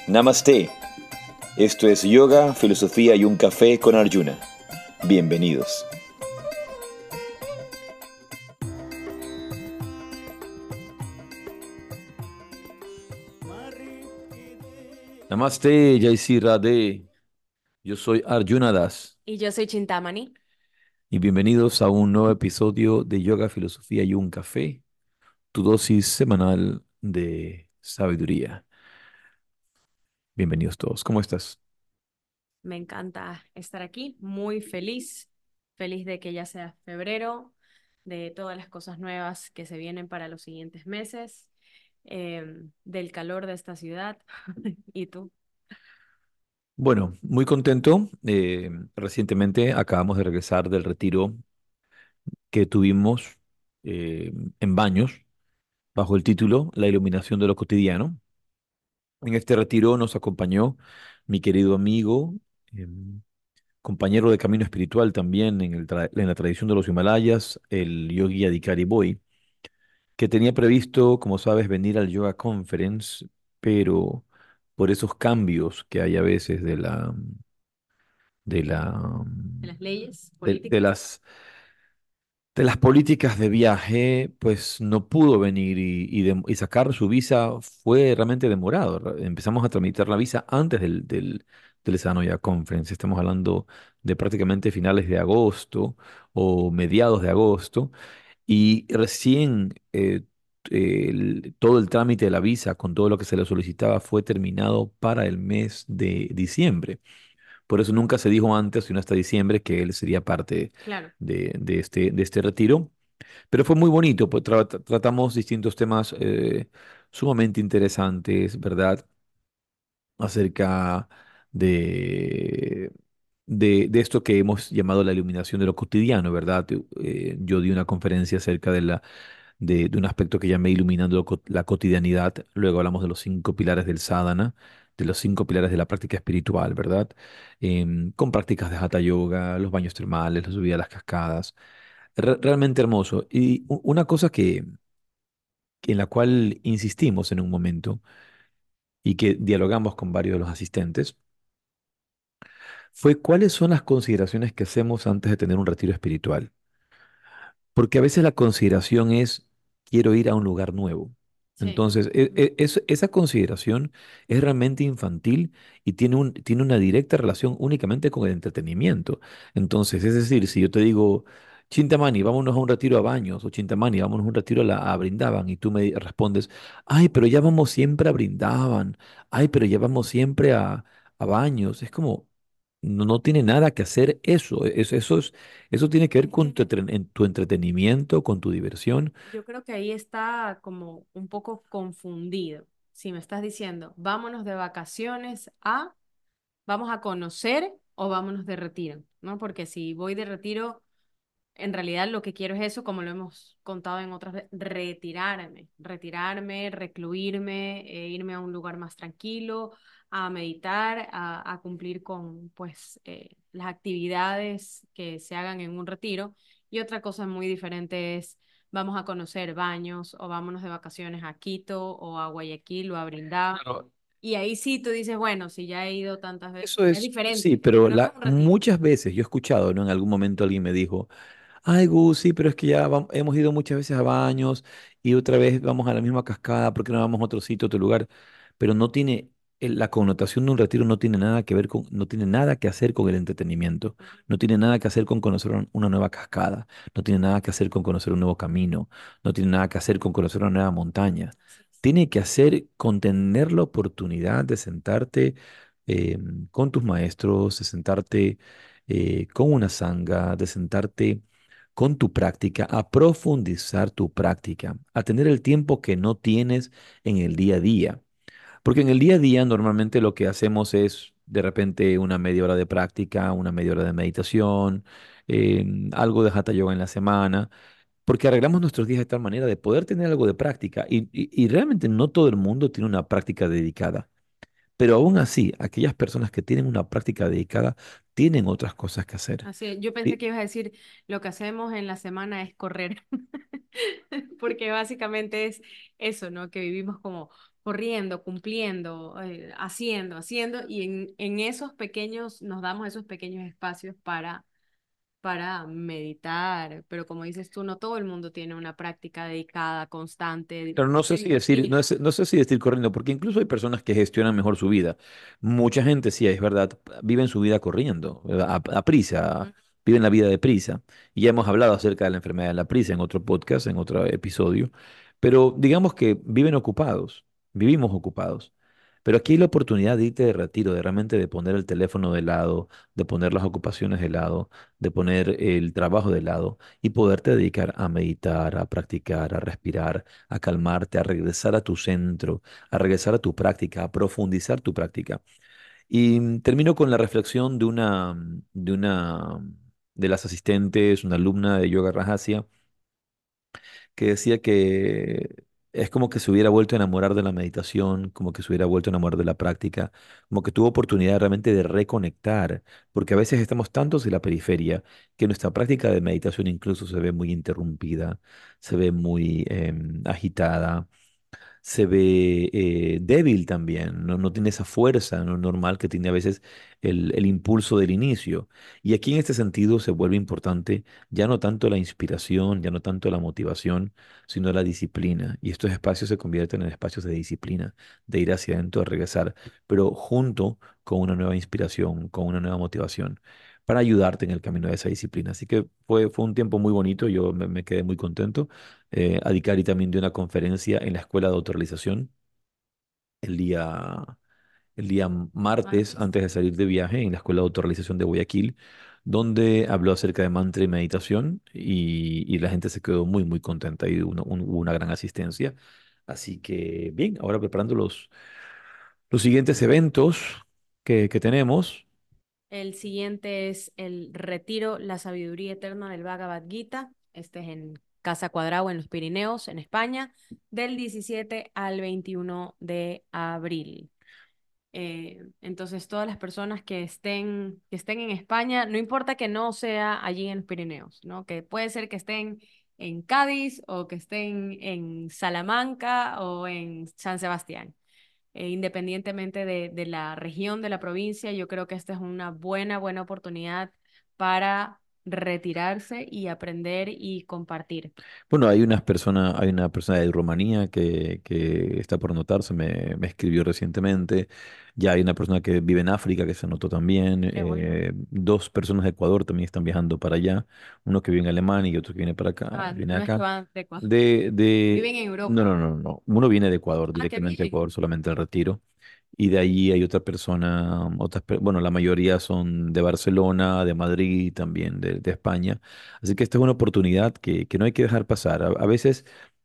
Namaste. Esto es Yoga, Filosofía y un Café con Arjuna. Bienvenidos. Namaste, Jai Sri Radhe. Yo soy Arjuna Das Y yo soy Chintamani. y bienvenidos a un nuevo episodio de Yoga, Filosofía y un Café, tu dosis semanal de sabiduría. Bienvenidos todos. ¿Cómo estás? Me encanta estar aquí, muy feliz, feliz de que ya sea febrero, de todas las cosas nuevas que se vienen para los siguientes meses, del calor de esta ciudad. ¿Y tú? Bueno, muy contento. Recientemente acabamos de regresar del retiro que tuvimos eh, en Baños, bajo el título La iluminación de lo cotidiano. En este retiro nos acompañó mi querido amigo, em, compañero de camino espiritual también en la tradición de los Himalayas, el yogi Adhikari Boy, que tenía previsto, como sabes, venir al Yoga Conference, pero por esos cambios que hay a veces de la, ¿De las leyes de políticas? las políticas de viaje, pues no pudo venir y sacar su visa fue realmente demorado. Empezamos a tramitar la visa antes del Sanoia Conference. Estamos hablando de prácticamente finales de agosto o mediados de agosto. Y recién todo el trámite de la visa con todo lo que se le solicitaba fue terminado para el mes de diciembre. Por eso nunca se dijo antes, sino hasta diciembre, que él sería parte Claro. de este retiro. Pero fue muy bonito, pues tratamos distintos temas sumamente interesantes, ¿verdad? Acerca de, de esto que hemos llamado la iluminación de lo cotidiano, ¿verdad? Yo di una conferencia acerca de un aspecto que llamé iluminando la cotidianidad. Luego hablamos de los 5 pilares del sadhana, de los 5 pilares de la práctica espiritual, ¿verdad? Con prácticas de hatha yoga, los baños termales, la subida a las cascadas. Realmente hermoso. Y una cosa en la cual insistimos en un momento y que dialogamos con varios de los asistentes fue cuáles son las consideraciones que hacemos antes de tener un retiro espiritual. Porque a veces la consideración es, quiero ir a un lugar nuevo. Sí. Entonces, esa consideración es realmente infantil y tiene una directa relación únicamente con el entretenimiento. Entonces, es decir, si yo te digo, Chintamani, vámonos a un retiro a Baños, o Chintamani, vámonos a un retiro a Brindaban, y tú me respondes, ay, pero ya vamos siempre a Brindaban, ay, pero ya vamos siempre a Baños. Es como, no tiene nada que hacer eso. Eso tiene que ver Es con que tu entretenimiento, con tu diversión. yo creo que ahí está como un poco confundido. Si me estás diciendo, vámonos de vacaciones a, vamos a conocer o vámonos de retiro, ¿no? Porque si voy de retiro en realidad lo que quiero es eso, como lo hemos contado en otras veces, retirarme, recluirme, irme a un lugar más tranquilo, a meditar, a cumplir con pues las actividades que se hagan en un retiro. Y otra cosa muy diferente es vamos a conocer Baños o vámonos de vacaciones a Quito o a Guayaquil o a Brindá. Claro, Y ahí sí tú dices, bueno, si ya he ido tantas veces, eso es sí, diferente, pero pero no es un retiro. muchas veces yo he escuchado, ¿no? En algún momento alguien me dijo, ay, Gus, sí, pero es que ya hemos ido muchas veces a Baños y otra vez vamos a la misma cascada, ¿por qué no vamos a otro sitio, otro lugar? Pero no tiene, la connotación de un retiro no tiene nada que ver no tiene nada que hacer con el entretenimiento, no tiene nada que hacer con conocer una nueva cascada, no tiene nada que hacer con conocer un nuevo camino, no tiene nada que hacer con conocer una nueva montaña. Así es. Tiene que hacer con tener la oportunidad de sentarte eh, con tus maestros, de sentarte con una sanga, de sentarte con tu práctica, a profundizar tu práctica, a tener el tiempo que no tienes en el día a día. Porque en el día a día normalmente lo que hacemos es de repente una media hora de práctica, una media hora de meditación, algo de hatha yoga en la semana, porque arreglamos nuestros días de tal manera de poder tener algo de práctica y realmente no todo el mundo tiene una práctica dedicada. Pero aún así, aquellas personas que tienen una práctica dedicada tienen otras cosas que hacer. Así es. Yo pensé Sí, que ibas a decir, lo que hacemos en la semana es correr. porque básicamente es eso, ¿no? Que vivimos como corriendo, cumpliendo, haciendo, y en esos pequeños, nos damos esos pequeños espacios para meditar, pero como dices tú, no todo el mundo tiene una práctica dedicada, constante, Pero no sé si decir, fija. no sé si decir corriendo, porque incluso hay personas que gestionan mejor su vida. Mucha gente, sí, es verdad, viven su vida corriendo, a prisa, Ujú. viven la vida de prisa. Y ya hemos hablado acerca de la enfermedad de la prisa en otro podcast, en otro episodio. Pero digamos que viven ocupados, vivimos ocupados. Pero aquí hay la oportunidad de irte de retiro, de realmente de poner el teléfono de lado, de poner las ocupaciones de lado, de poner el trabajo de lado y poderte dedicar a meditar, a practicar, a respirar, a calmarte, a regresar a tu centro, a regresar a tu práctica, a profundizar tu práctica. Y termino con la reflexión de las asistentes, una alumna de Yoga Rajasia, que decía que es como que se hubiera vuelto a enamorar de la meditación, como que se hubiera vuelto a enamorar de la práctica, como que tuvo oportunidad realmente de reconectar, porque a veces estamos tantos en la periferia que nuestra práctica de meditación incluso se ve muy interrumpida, se ve muy agitada, se ve débil también, no tiene esa fuerza no normal que tiene a veces el impulso del inicio. Y aquí en este sentido se vuelve importante ya no tanto la inspiración, ya no tanto la motivación, sino la disciplina. Y estos espacios se convierten en espacios de disciplina, de ir hacia adentro, de regresar, pero junto con una nueva inspiración, con una nueva motivación, para ayudarte en el camino de esa disciplina. Así que fue un tiempo muy bonito, yo me quedé muy contento. Adhikari también dio una conferencia en la Escuela de Autorrealización el día, el día martes Martes. antes de salir de viaje en la Escuela de Autorrealización de Guayaquil, donde habló acerca de mantra y meditación y la gente se quedó muy, muy contenta y hubo una gran asistencia. Así que bien, ahora preparando los siguientes eventos que tenemos. El siguiente es el Retiro, la sabiduría eterna del Bhagavad Gita. Este es en Casa Cuadrado, en los Pirineos, en España, del 17 al 21 de abril. Entonces, todas las personas que estén en España, no importa que no sea allí en los Pirineos, ¿no? Que puede ser que estén en Cádiz o que estén en Salamanca o en San Sebastián. Independientemente de la región, de la provincia, yo creo que esta es una buena oportunidad para retirarse y aprender y compartir. Bueno, hay una persona de Rumanía que está por anotarse, me escribió recientemente. Ya hay una persona que vive en África que se anotó también. Qué bueno. Dos personas de Ecuador también están viajando para allá. Uno que vive en Alemania y otro que viene para acá, Ah, viene no es que acá. van de Ecuador, De... viven en No, Europa. no, no, no. Uno viene de Ecuador, Ah, qué directamente a bien. Ecuador, solamente al retiro. Y de allí hay otra persona, bueno, la mayoría son de Barcelona, de Madrid, también de España. Así que esta es una oportunidad que no hay que dejar pasar. A veces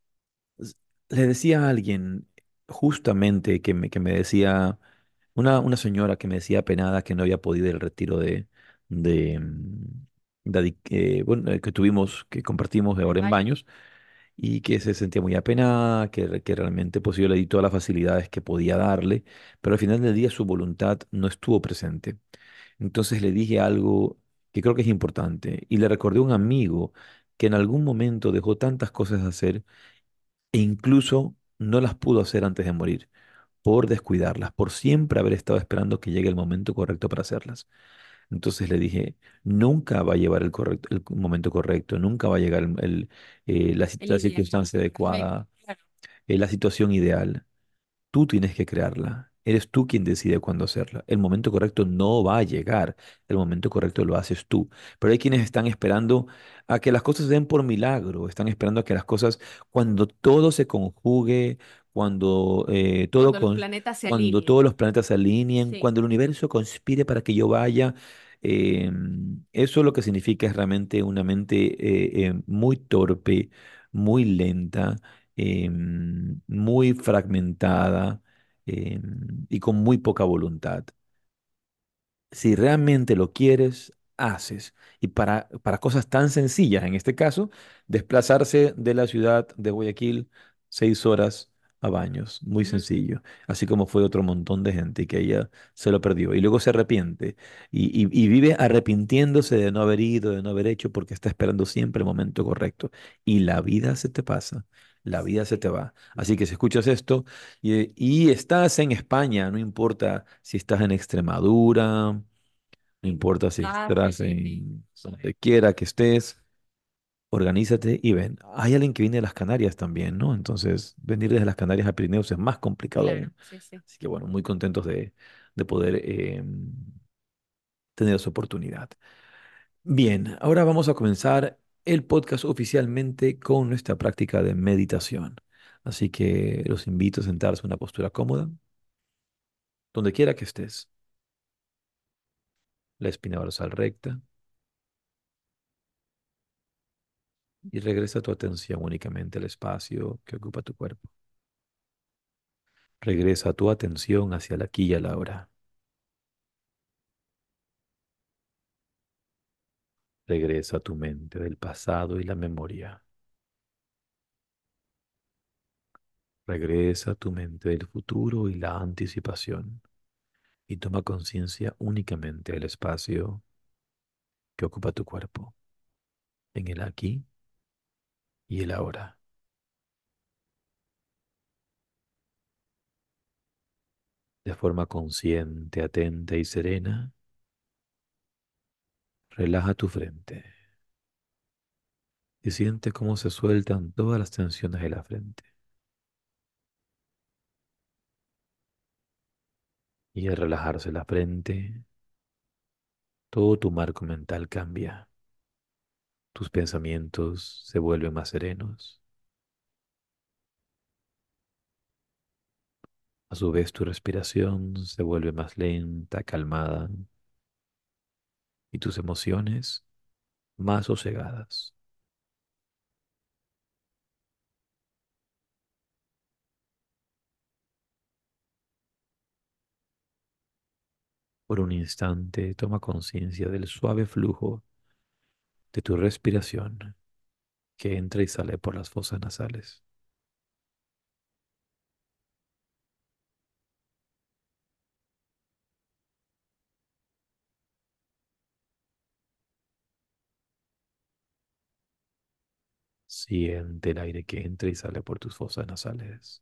s- le decía a alguien justamente que me decía, una señora que me decía penada que no había podido ir al retiro de, mm, bueno, que tuvimos, que compartimos de En ahora en Baños. Baños y que se sentía muy apenada, que realmente pues yo le di todas las facilidades que podía darle, pero al final del día su voluntad no estuvo presente. Entonces le dije algo que creo que es importante y le recordé a un amigo que en algún momento dejó tantas cosas de hacer e incluso no las pudo hacer antes de morir por descuidarlas, por siempre haber estado esperando que llegue el momento correcto para hacerlas. Entonces le dije, nunca va a llevar el momento correcto, nunca va a llegar El la ideal, circunstancia el perfecto. adecuada, Claro. la situación ideal. Tú tienes que crearla. Eres tú quien decide cuándo hacerla. El momento correcto no va a llegar. El momento correcto lo haces tú. Pero hay quienes están esperando a que las cosas se den por milagro. Están esperando a que las cosas, cuando todo se conjugue, cuando, Cuando los planetas se cuando alineen. todos los planetas se alineen, Sí, cuando el universo conspire para que yo vaya, eh, eso lo que significa es realmente una mente muy torpe, muy lenta, muy fragmentada y con muy poca voluntad. Si realmente lo quieres, haces. Y para cosas tan sencillas, en este caso, desplazarse de la ciudad de Guayaquil 6 horas a baños, muy Ujú. sencillo. Así como fue otro montón de gente que ella se lo perdió y luego se arrepiente y vive arrepintiéndose de no haber ido, de no haber hecho, porque está esperando siempre el momento correcto. Y la vida se te pasa, la vida se te va. Así que si escuchas esto y estás en España, no importa si estás en Extremadura, no importa si Claro, estás sí, sí. en donde quiera que estés. Organízate y ven. Hay alguien que viene de las Canarias también, ¿no? Entonces, venir desde las Canarias a Pirineos es más complicado Claro, aún. sí, sí. Así que bueno, muy contentos de poder tener esa oportunidad. Bien, ahora vamos a comenzar el podcast oficialmente con nuestra práctica de meditación. Así que los invito a sentarse en una postura cómoda, donde quiera que estés. La espina dorsal recta y regresa tu atención únicamente al espacio que ocupa tu cuerpo. Regresa tu atención hacia el aquí y a la ahora. Regresa a tu mente del pasado y la memoria. Regresa a tu mente del futuro y la anticipación. Y toma conciencia únicamente del espacio que ocupa tu cuerpo, en el aquí y el ahora. De forma consciente, atenta y serena, relaja tu frente y siente cómo se sueltan todas las tensiones de la frente. Y al relajarse la frente, todo tu marco mental cambia. Tus pensamientos se vuelven más serenos. A su vez, tu respiración se vuelve más lenta, calmada y tus emociones más sosegadas. Por un instante, toma conciencia del suave flujo de tu respiración que entra y sale por las fosas nasales. Siente el aire que entra y sale por tus fosas nasales.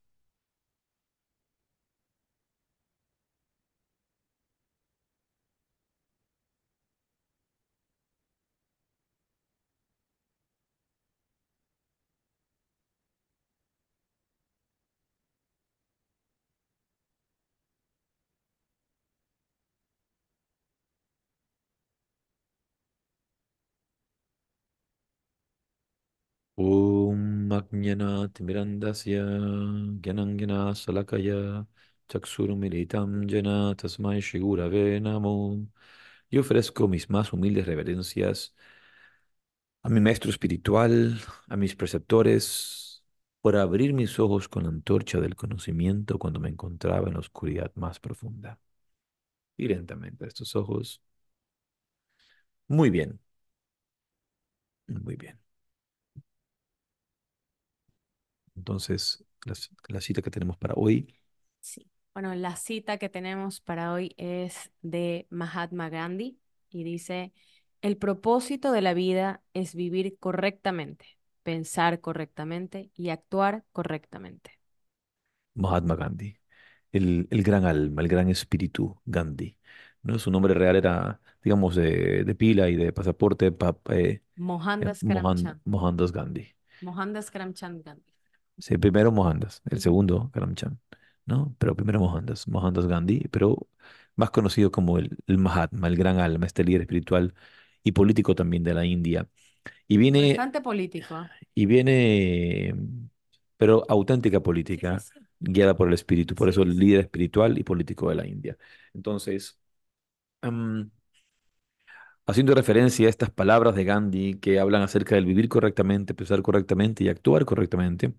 Om Ajnana Timirandasya Gyanangyana Salakaya Chaksurumilitam Jana Tasmai Shigurave Namo. Y ofrezco mis más humildes reverencias a mi maestro espiritual, a mis preceptores, por abrir mis ojos con la antorcha del conocimiento cuando me encontraba en la oscuridad más profunda. Y lentamente estos ojos. Muy bien, muy bien. Entonces, la cita que tenemos para hoy, Sí. Bueno, la cita que tenemos para hoy es de Mahatma Gandhi y dice, el propósito de la vida es vivir correctamente, pensar correctamente y actuar correctamente. Mahatma Gandhi, el gran alma, el gran espíritu Gandhi. ¿No? Su nombre real era, digamos, de pila y de pasaporte, Mohandas Karamchand. Mohandas Gandhi. Mohandas Karamchand Gandhi. Sí, primero Mohandas, el Ujú. segundo Karamchand, ¿no? Pero primero Mohandas, Mohandas Gandhi, pero más conocido como el Mahatma, el gran alma, este líder espiritual y político también de la India. Y viene, Bastante político. y viene, pero auténtica Sí, sí, política, sí. guiada por el espíritu, por eso Sí, el sí. líder espiritual y político de la India. Entonces, em, haciendo referencia a estas palabras de Gandhi que hablan acerca del vivir correctamente, pensar correctamente y actuar correctamente,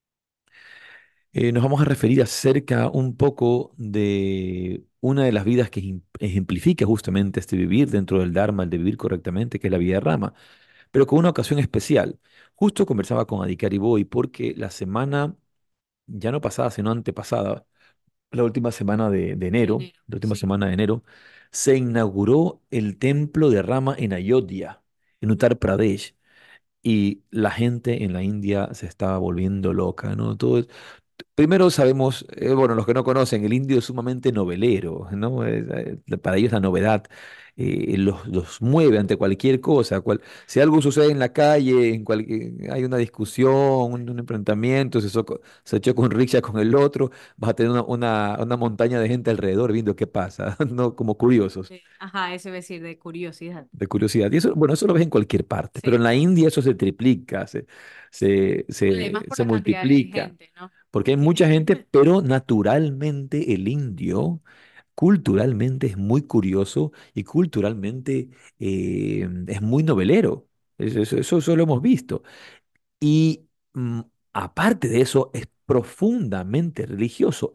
nos vamos a referir acerca un poco de una de las vidas que ejemplifica justamente este vivir dentro del Dharma, el de vivir correctamente, que es la vida de Rama, pero con una ocasión especial. Justo conversaba con Adhikari Boy porque la semana ya no pasada, sino antepasada, la última semana de De enero, enero, la última sí. semana de enero, se inauguró el templo de Rama en Ayodhya, en Uttar Pradesh. Y la gente en la India se estaba volviendo loca, ¿no? Primero sabemos, bueno, los que no conocen, el indio es sumamente novelero, ¿no? Para ellos la novedad los mueve ante cualquier cosa. Si algo sucede en la calle, hay una discusión, un enfrentamiento, se choca un rickshaw con el otro, vas a tener una montaña de gente alrededor viendo qué pasa, ¿no? Como curiosos, Ajá, eso iba a decir de curiosidad. de curiosidad. Y eso, bueno, eso lo ves en cualquier parte, pero en Sí. la India eso se triplica, Además por se la cantidad de multiplica. gente, ¿no? Porque Que hay mucha tienen. gente, pero naturalmente el indio, culturalmente es muy curioso y culturalmente es muy novelero. Eso lo hemos visto. Y aparte de eso, es profundamente religioso.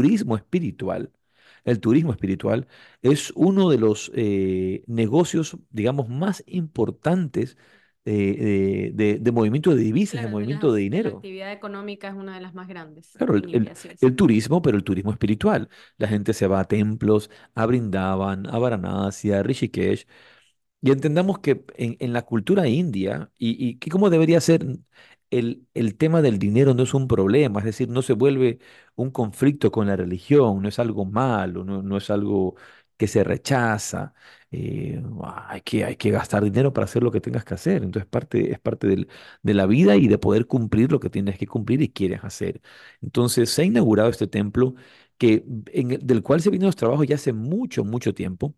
El turismo espiritual es uno de los negocios, digamos, más importantes de movimiento de divisas, de Claro, movimiento de de la dinero. actividad económica es una de las más grandes Claro, en India, sí es. el turismo, pero el turismo espiritual. La gente se va a templos, a Brindavan, a Varanasi, a Rishikesh, y entendamos que en la cultura india, y que cómo debería ser, el tema del dinero no es un problema, es decir, no se vuelve un conflicto con la religión, no es algo malo, no es algo que se rechaza. Hay que gastar dinero para hacer lo que tengas que hacer. Entonces es parte de la vida y de poder cumplir lo que tienes que cumplir y quieres hacer. Entonces se ha inaugurado este templo del cual se vienen los trabajos ya hace mucho, mucho tiempo.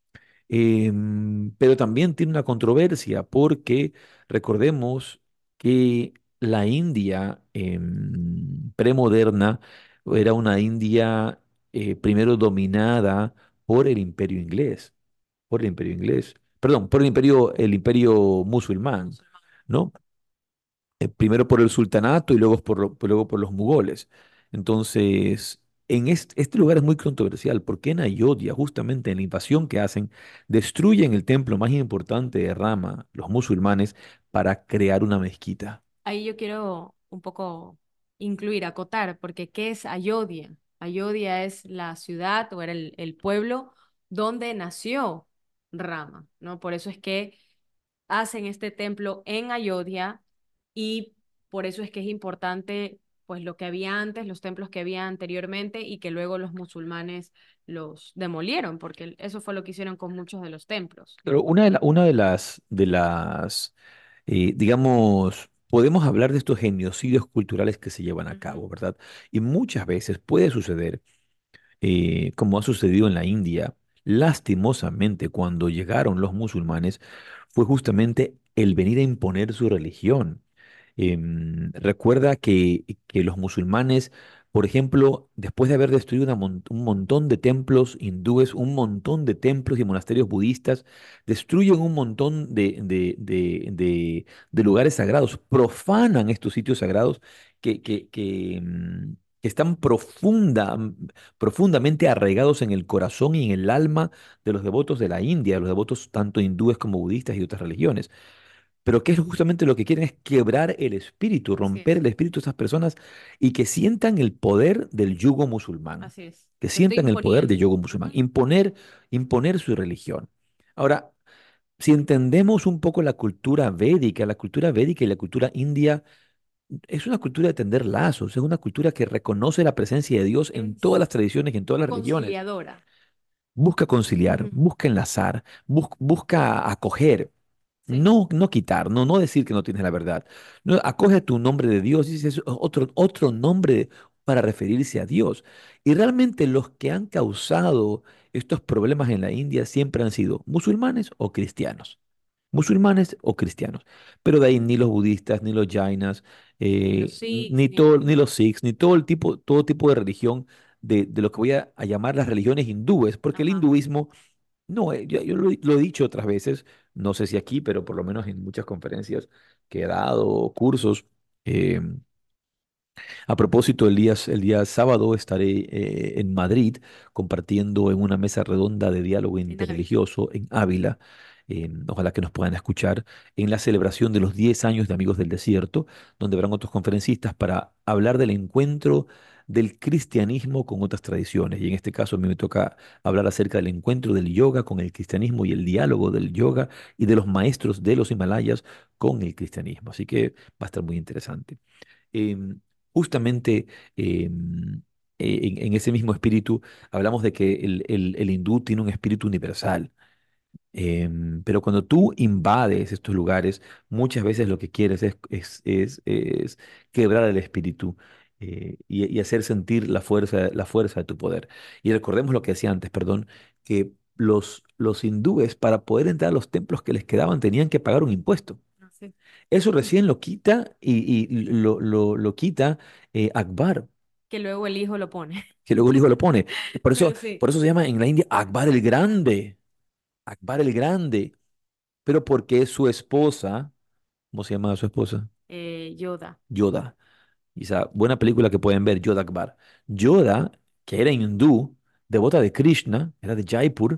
Pero también tiene una controversia porque recordemos que la India premoderna era una India primero dominada por el imperio inglés, perdón, por el imperio musulmán, Musulmán. ¿no? Primero por el sultanato y luego luego por los mugoles. Entonces, este lugar es muy controversial porque en Ayodhya, justamente en la invasión que hacen, destruyen el templo más importante de Rama, los musulmanes, para crear una mezquita. Ahí yo quiero un poco incluir, acotar, porque ¿qué es Ayodhya? Ayodhya es la ciudad o era el pueblo donde nació Rama, ¿no? Por eso es que hacen este templo en Ayodhya y por eso es que es importante pues lo que había antes, los templos que había anteriormente y que luego los musulmanes los demolieron, porque eso fue lo que hicieron con muchos de los templos. Pero una digamos, podemos hablar de estos genocidios culturales que se llevan a Ujú. cabo, ¿verdad? Y muchas veces puede suceder como ha sucedido en la India, lastimosamente cuando llegaron los musulmanes, fue justamente el venir a imponer su religión. Recuerda que los musulmanes, por ejemplo, después de haber destruido un montón de templos hindúes, un montón de templos y monasterios budistas, destruyen un montón de lugares sagrados, profanan estos sitios sagrados que están profundamente arraigados en el corazón y en el alma de los devotos de la India, los devotos tanto hindúes como budistas y de otras religiones. Pero que es justamente lo que quieren es quebrar el espíritu, Así romper es, el espíritu de esas personas y que sientan el poder del yugo musulmán, así es. que Lo estoy sientan el poder del imponiendo. yugo musulmán, Ujú. imponer su religión. Ahora, si entendemos un poco la cultura védica y la cultura india es una cultura de tender lazos, es una cultura que reconoce la presencia de Dios en todas Es las tradiciones y en todas las religiones. conciliadora. Busca conciliar, Ujú. busca enlazar, busca acoger, Sí, no quitar, no decir que no tienes la verdad. No, acoge tu nombre de Dios, dices otro nombre para referirse a Dios. Y realmente los que han causado estos problemas en la India siempre han sido musulmanes o cristianos. Musulmanes o cristianos. Pero de ahí ni los budistas, ni los jainas, ni los Sikhs, ni... ni los sikhs, ni todo tipo de religión de lo que voy a llamar las religiones hindúes, porque el Ajá. hinduismo, no, yo lo he dicho otras veces, no sé si aquí, pero por lo menos en muchas conferencias que he dado, cursos. eh, a propósito, el día sábado estaré en Madrid compartiendo en una mesa redonda de diálogo En Ávila. interreligioso en Ávila. ojalá que nos puedan escuchar, en la celebración de los 10 años de Amigos del Desierto, donde habrán otros conferencistas para hablar del encuentro del cristianismo con otras tradiciones. Y en este caso a mí me toca hablar acerca del encuentro del yoga con el cristianismo y el diálogo del yoga y de los maestros de los Himalayas con el cristianismo. Así que va a estar muy interesante. Em, Justamente en ese mismo espíritu hablamos de que el hindú tiene un espíritu universal. Pero cuando tú invades estos lugares, muchas veces lo que quieres es quebrar el espíritu y hacer sentir la fuerza de tu poder. Y recordemos lo que decía antes, perdón, que los hindúes para poder entrar a los templos que les quedaban tenían que pagar un impuesto. Así. Eso recién lo quita y lo quita Akbar, Que luego el hijo lo pone. que luego el hijo lo pone. Por eso, Pero sí, por eso se llama en la India Akbar el Grande. Akbar el Grande. Pero porque su esposa, ¿cómo se llama su esposa? Yoda. Yoda. Y esa buena película que pueden ver, Yoda Akbar. Yoda, que era hindú, devota de Krishna, era de Jaipur,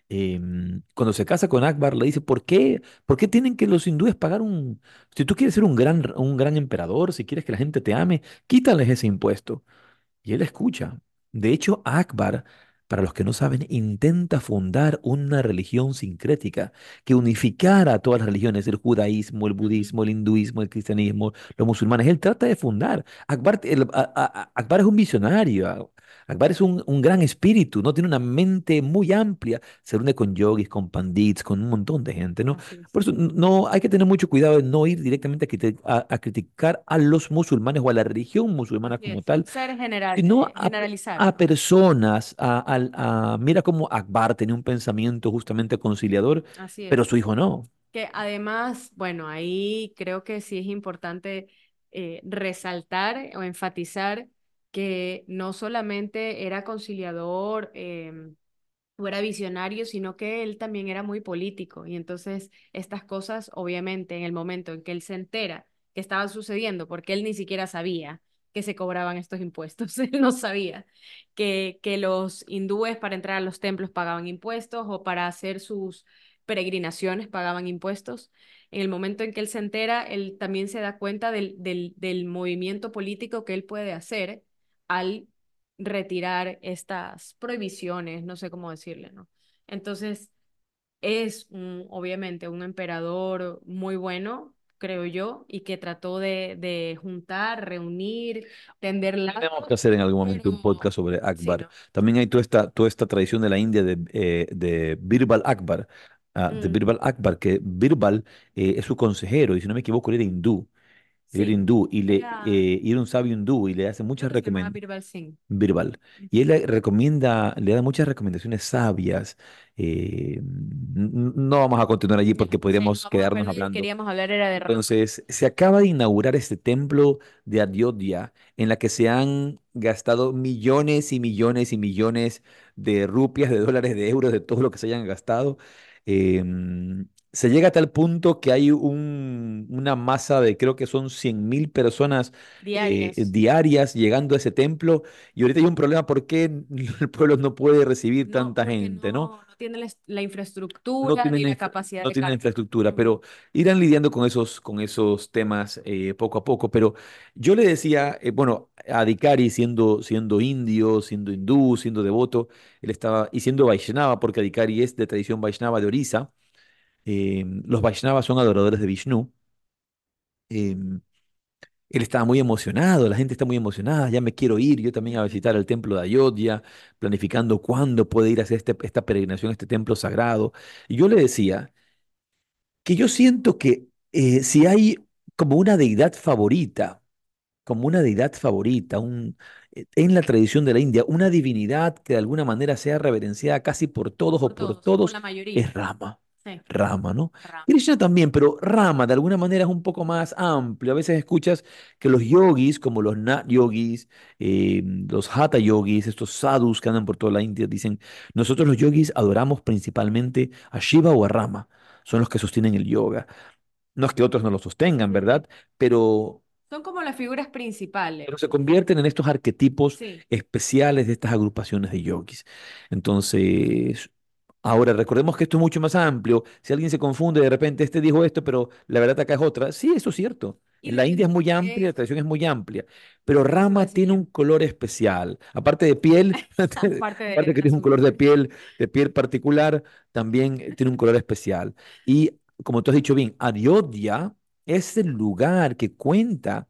cuando se casa con Akbar, le dice, ¿por qué tienen que los hindúes pagar un... Si tú quieres ser un gran emperador, si quieres que la gente te ame, quítales ese impuesto. Y él escucha. De hecho, Akbar, para los que no saben, intenta fundar una religión sincrética que unificara a todas las religiones, el judaísmo, el Ujú. budismo, el hinduismo, el cristianismo, los musulmanes. Él trata de fundar. Akbar es un visionario. Akbar es un gran espíritu, ¿no? Tiene una mente muy amplia. Se reúne con yogis, con pandits, con un montón de gente, ¿no? Así es. Por eso no hay que tener mucho cuidado de no ir directamente a criticar a los musulmanes o a la religión musulmana Así como es. tal, Ser sino generalizar. a personas, mira cómo Akbar tenía un pensamiento justamente conciliador, Así pero es. su hijo no. Que además, bueno, ahí creo que sí es importante resaltar o enfatizar que no solamente era conciliador, o era visionario, sino que él también era muy político. Y entonces estas cosas, obviamente, en el momento en que él se entera que estaban sucediendo, porque él ni siquiera sabía que se cobraban estos impuestos, él no sabía que los hindúes para entrar a los templos pagaban impuestos o para hacer sus peregrinaciones pagaban impuestos. En el momento en que él se entera, él también se da cuenta del movimiento político que él puede hacer al retirar estas prohibiciones, no sé cómo decirle, ¿no? Entonces, obviamente un emperador muy bueno, creo yo, y que trató de juntar, reunir, tender Tenemos que lazos, hacer en algún momento un pero podcast sobre sí, Akbar. ¿no? También hay toda esta tradición de la India de Birbal Akbar, de Mm, Birbal Akbar, que Birbal es su consejero, y si no me equivoco, él era hindú. Él era sí, hindú era, y era un sabio hindú y le hace creo muchas que se llamaba recomendaciones. Birbal Singh. Birbal. Y él Ujú. le recomienda, le da muchas recomendaciones sabias. No vamos a continuar allí porque Sí, no podríamos vamos a quedarnos perder, hablando. queríamos hablar era de Rama. Entonces, se acaba de inaugurar este templo de Ayodhya en la que se han gastado millones y millones y millones de rupias, de dólares, de euros, de todo lo que se hayan gastado. Se llega a tal punto que hay una masa de, creo que son 100.000 personas Diarias. diarias llegando a ese templo y ahorita hay un problema porque el pueblo no puede recibir No, tanta porque gente, ¿no? no tiene la No infraestructura tienen, ni la capacidad no de tienen carga. infraestructura, Ujú. pero irán lidiando con esos temas poco a poco. Pero yo le decía, bueno, a Adhikari siendo indio, siendo hindú, siendo devoto, él estaba, y siendo Vaishnava, porque Adhikari es de tradición Vaishnava de Orissa, los Vaishnavas son adoradores de Vishnu. em, Él estaba muy emocionado, la gente está muy emocionada, ya me quiero ir, yo también a Ujú. visitar el templo de Ayodhya, planificando cuándo puede ir a hacer esta peregrinación a este templo sagrado. Y yo le decía que yo siento que si hay como una deidad favorita, como una deidad favorita, en la tradición de la India, una divinidad que de alguna manera sea reverenciada casi por todos o Por por todos, por todos, la mayoría. es Rama. Sí, Rama, ¿no? Rama. Krishna también, pero Rama de alguna manera es un poco más amplio. A veces escuchas que los yogis, como los Nat yogis, los Hatha yogis, estos sadhus que andan por toda la India, dicen, nosotros los yogis adoramos principalmente a Shiva o a Rama. Son los que sostienen el yoga. No es que otros no lo sostengan, Ujú. ¿verdad? Son como las figuras Pero principales. se convierten en estos arquetipos Sí, especiales de estas agrupaciones de yogis. Entonces, Ahora, recordemos que esto es mucho más amplio. Si alguien se confunde, de repente este dijo esto, pero la verdad acá es otra. Sí, eso es cierto. Y En la India es muy amplia, la es, tradición es muy amplia, pero eso iba a Rama decir tiene yo, un color especial. Aparte de piel, parte aparte que de tiene un su color nombre. de piel particular, también tiene un color especial. Y como tú has dicho bien, Ayodhya es el lugar que cuenta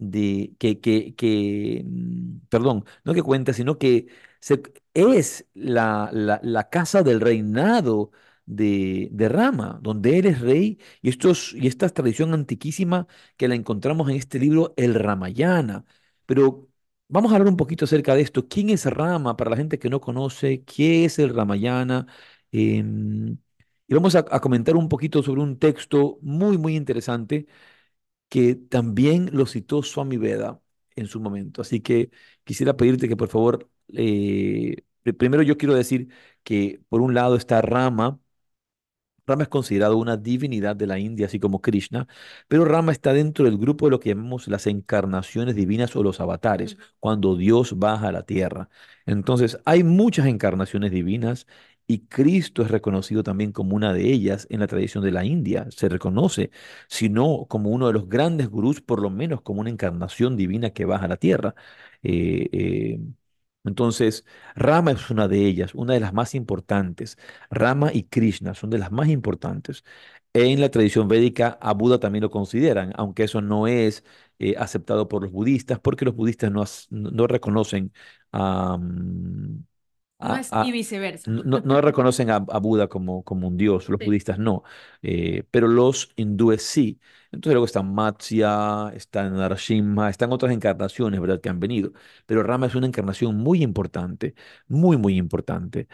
perdón, no que cuenta, sino que se, es la casa del reinado de Rama, donde él es rey, y esta tradición antiquísima que la encontramos en este libro, el Ramayana. Pero vamos a hablar un poquito acerca de esto. ¿Quién es Rama? Para la gente que no conoce, ¿qué es el Ramayana? Em, y vamos a comentar un poquito sobre un texto muy, muy interesante que también lo citó Swami Veda en su momento. Así que quisiera pedirte que por favor, primero yo quiero decir que por un lado está Rama. Rama es considerado una divinidad de la India, así como Krishna, pero Rama está dentro del grupo de lo que llamamos las encarnaciones divinas o los avatares, Ujú. cuando Dios baja a la tierra. Entonces, hay muchas encarnaciones divinas y Cristo es reconocido también como una de ellas en la tradición de la India. Se reconoce, si no como uno de los grandes gurús, por lo menos como una encarnación divina que baja a la tierra. Eh, eh, entonces, Rama es una de ellas, una de las más importantes. Rama y Krishna son de las más importantes. En la tradición védica, a Buda también lo consideran, aunque eso no es aceptado por los budistas, porque los budistas no reconocen a, No a- es y a- viceversa. no reconocen a Buda como un dios, los Sí. budistas no, pero los hindúes sí. Entonces luego está Matsya, está Narasimha, están otras encarnaciones, ¿verdad?, que han venido. Pero Rama es una encarnación muy importante, muy, muy importante.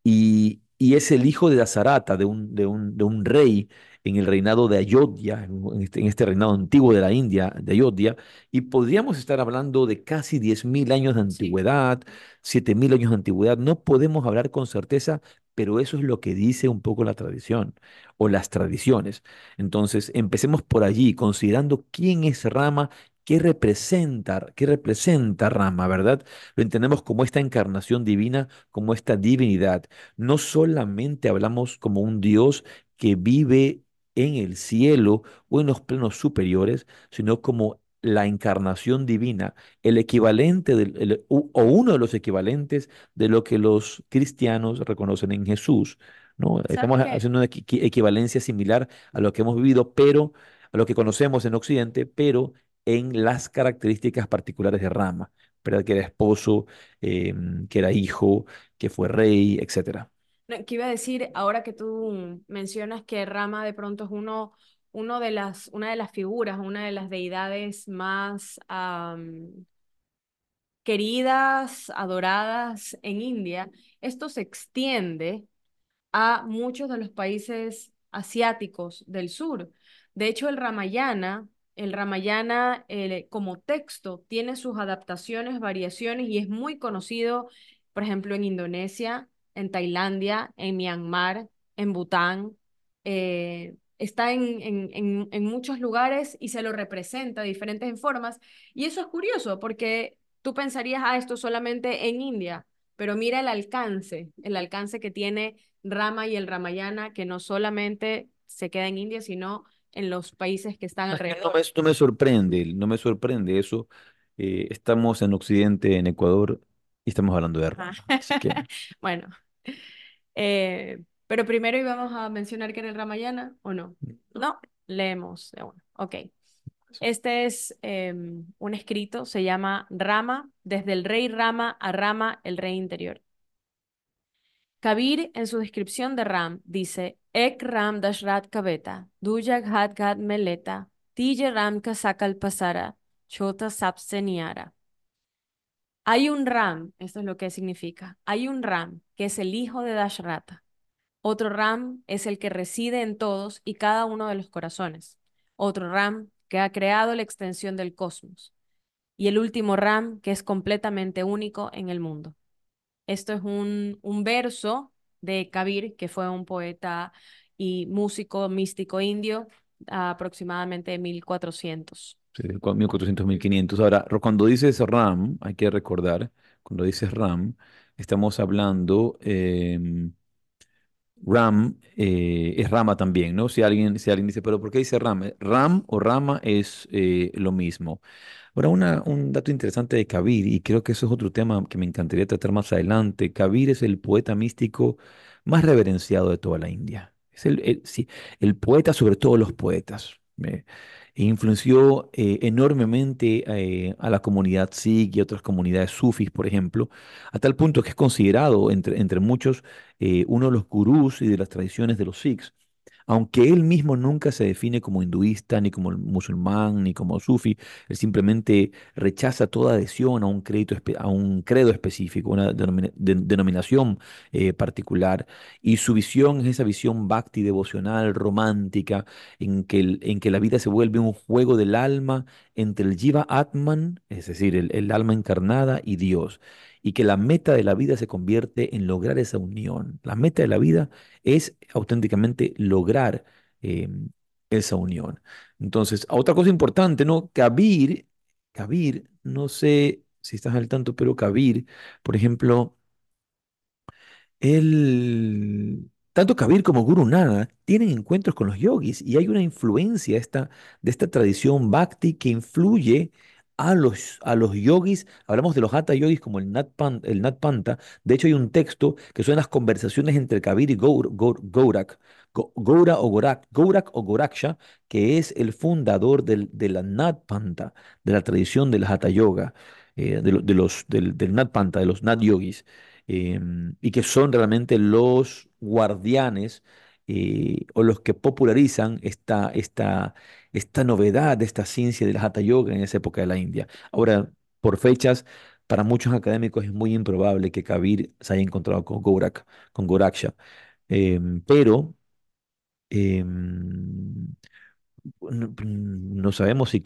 Y es el hijo de Dasarata, de un rey en el reinado de Ayodhya, en este reinado antiguo de la India, de Ayodhya, y podríamos estar hablando de casi 10.000 años de Sí, antigüedad, 7.000 años de antigüedad. No podemos hablar con certeza, pero eso es lo que dice un poco la tradición o las tradiciones. Entonces, empecemos por allí, considerando quién es Rama, qué representa Rama, ¿verdad? Lo entendemos como esta encarnación divina, como esta divinidad. No solamente hablamos como un Dios que vive en el cielo o en los planos superiores, sino como la encarnación divina, el equivalente o uno de los equivalentes de lo que los cristianos reconocen en Jesús, ¿no? ¿sabes Estamos qué? haciendo una equivalencia similar a lo que hemos vivido, pero a lo que conocemos en Occidente, pero en las características particulares de Rama, ¿verdad? Que era esposo, que era hijo, que fue rey, etcétera. No, que iba a decir, ahora que tú mencionas que Rama de pronto es una de las figuras, una de las deidades más queridas, adoradas en India, esto se extiende a muchos de los países asiáticos del sur. De hecho, el Ramayana como texto tiene sus adaptaciones, variaciones y es muy conocido, por ejemplo, en Indonesia, en Tailandia, en Myanmar, en Bután. Está en muchos lugares y se lo representa de diferentes formas. Y eso es curioso porque tú pensarías, esto solamente en India, pero mira el alcance que tiene Rama y el Ramayana, que no solamente se queda en India, sino en los países que están No me, alrededor. no me sorprende, no me sorprende eso. Estamos en Occidente, en Ecuador, y estamos hablando de Ah. Rama. Así que, Bueno, pero primero íbamos a mencionar que era el Ramayana, ¿o no? no. No, leemos de uno. Ok. Este es un escrito, se llama Rama, desde el rey Rama a Rama, el rey interior. Kabir, en su descripción de Ram, dice: Ek Ram Dashrat Kabeta, Dujag Hat Gat Meleta, Tije Ram ka Sakal Pasara, Chota Sapseniara. Hay un Ram, esto es lo que significa. Hay un Ram, que es el hijo de Dashrata. Otro Ram es el que reside en todos y cada uno de los corazones. Otro Ram que ha creado la extensión del cosmos. Y el último Ram que es completamente único en el mundo. Esto es un verso de Kabir, que fue un poeta y músico místico indio, aproximadamente 1400. Sí, 1400, 1500. Ahora, cuando dices RAM, hay que recordar, cuando dices RAM, estamos hablando Ram es Rama también, ¿no? Si alguien dice, pero ¿por qué dice Ram? Ram o Rama es lo mismo. Ahora, un dato interesante de Kabir, y creo que eso es otro tema que me encantaría tratar más adelante. Kabir es el poeta místico más reverenciado de toda la India. Es sí, el poeta sobre todos los poetas. E influenció enormemente a la comunidad Sikh y otras comunidades sufis, por ejemplo, a tal punto que es considerado entre muchos uno de los gurús y de las tradiciones de los Sikhs. Aunque él mismo nunca se define como hinduista, ni como musulmán, ni como sufi, él simplemente rechaza toda adhesión a a un credo específico, una denominación particular. Y su visión es esa visión bhakti devocional, romántica, en que la vida se vuelve un juego del alma entre el Jiva Atman, es decir, el alma encarnada, y Dios. Y que la meta de la vida se convierte en lograr esa unión. La meta de la vida es auténticamente lograr eh, esa unión. Entonces, otra cosa importante, ¿no? Kabir, no sé si estás al tanto, pero Kabir, por ejemplo, tanto Kabir como Guru Nanak tienen encuentros con los yogis y hay una influencia de esta tradición bhakti que influye a los yogis. Hablamos de los hatha yogis como el Nat Panta. De hecho, hay un texto que son las conversaciones entre Kabir y Gourak, Gourak o Goraksha, que es el fundador de la Nat Panta, de la tradición del hatha yoga, del Nat Panta, de los Nat yogis, y que son realmente los guardianes o los que popularizan esta novedad de esta ciencia del Hatha Yoga en esa época de la India. Ahora, por fechas, para muchos académicos es muy improbable que Kabir se haya encontrado con Goraksha, pero em, no sabemos si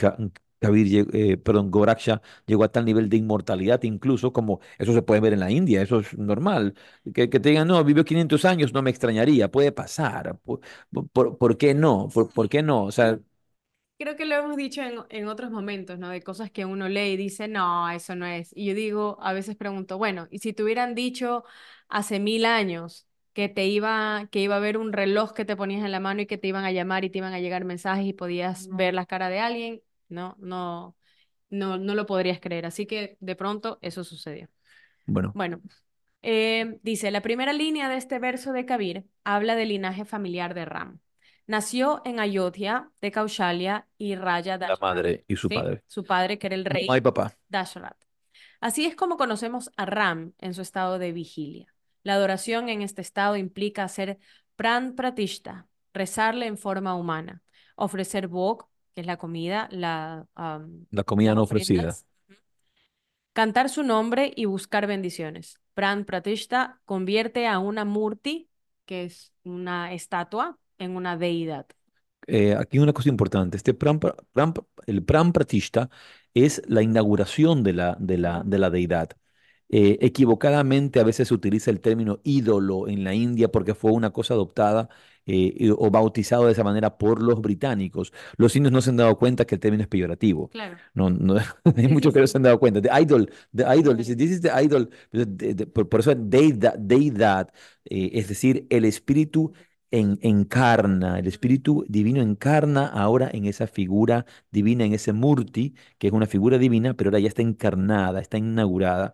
Goraksha llegó a tal nivel de inmortalidad, incluso como eso se puede ver en la India, eso es normal. Que te digan, no, vivió 500 años, no me extrañaría, puede pasar. ¿Por qué no? ¿Por qué no? O sea, Creo que lo hemos dicho en otros momentos, ¿no? De cosas que uno lee y dice, no, eso no es. Y yo digo, a veces pregunto, bueno, ¿y si te hubieran dicho hace 1000 años que iba a haber un reloj que te ponías en la mano y que te iban a llamar y te iban a llegar mensajes y podías ver la cara de alguien? No, no, no, no lo podrías creer. Así que de pronto eso sucedió. bueno, Bueno, dice, la primera línea de este verso de Kabir habla del linaje familiar de Ram. Nació en Ayodhya de Kaushalya y Raja la Dasharath, madre y su ¿sí? padre. Su padre, que era el Mamá y rey papá. Dasharath. Así es como conocemos a Ram en su estado de vigilia. La adoración en este estado implica hacer pran pratishta, rezarle en forma humana, ofrecer bhog, que es la comida, La comida las no ofrecida. ofrendas, cantar su nombre y buscar bendiciones. Pran Pratishta convierte a una murti, que es una estatua, en una deidad. Aquí una cosa importante, el Pram Pratishta es la inauguración de la deidad. Equivocadamente a veces se utiliza el término ídolo en la India porque fue una cosa adoptada o bautizado de esa manera por los británicos. Los indios no se han dado cuenta que el término es peyorativo. Claro. No, no, hay Sí, sí, muchos que no sí. se han dado cuenta. The idol, dice, this is the idol. Por eso deidad, es decir, el espíritu encarna, el Espíritu Divino encarna ahora en esa figura divina, en ese Murti, que es una figura divina, pero ahora ya está encarnada, está inaugurada.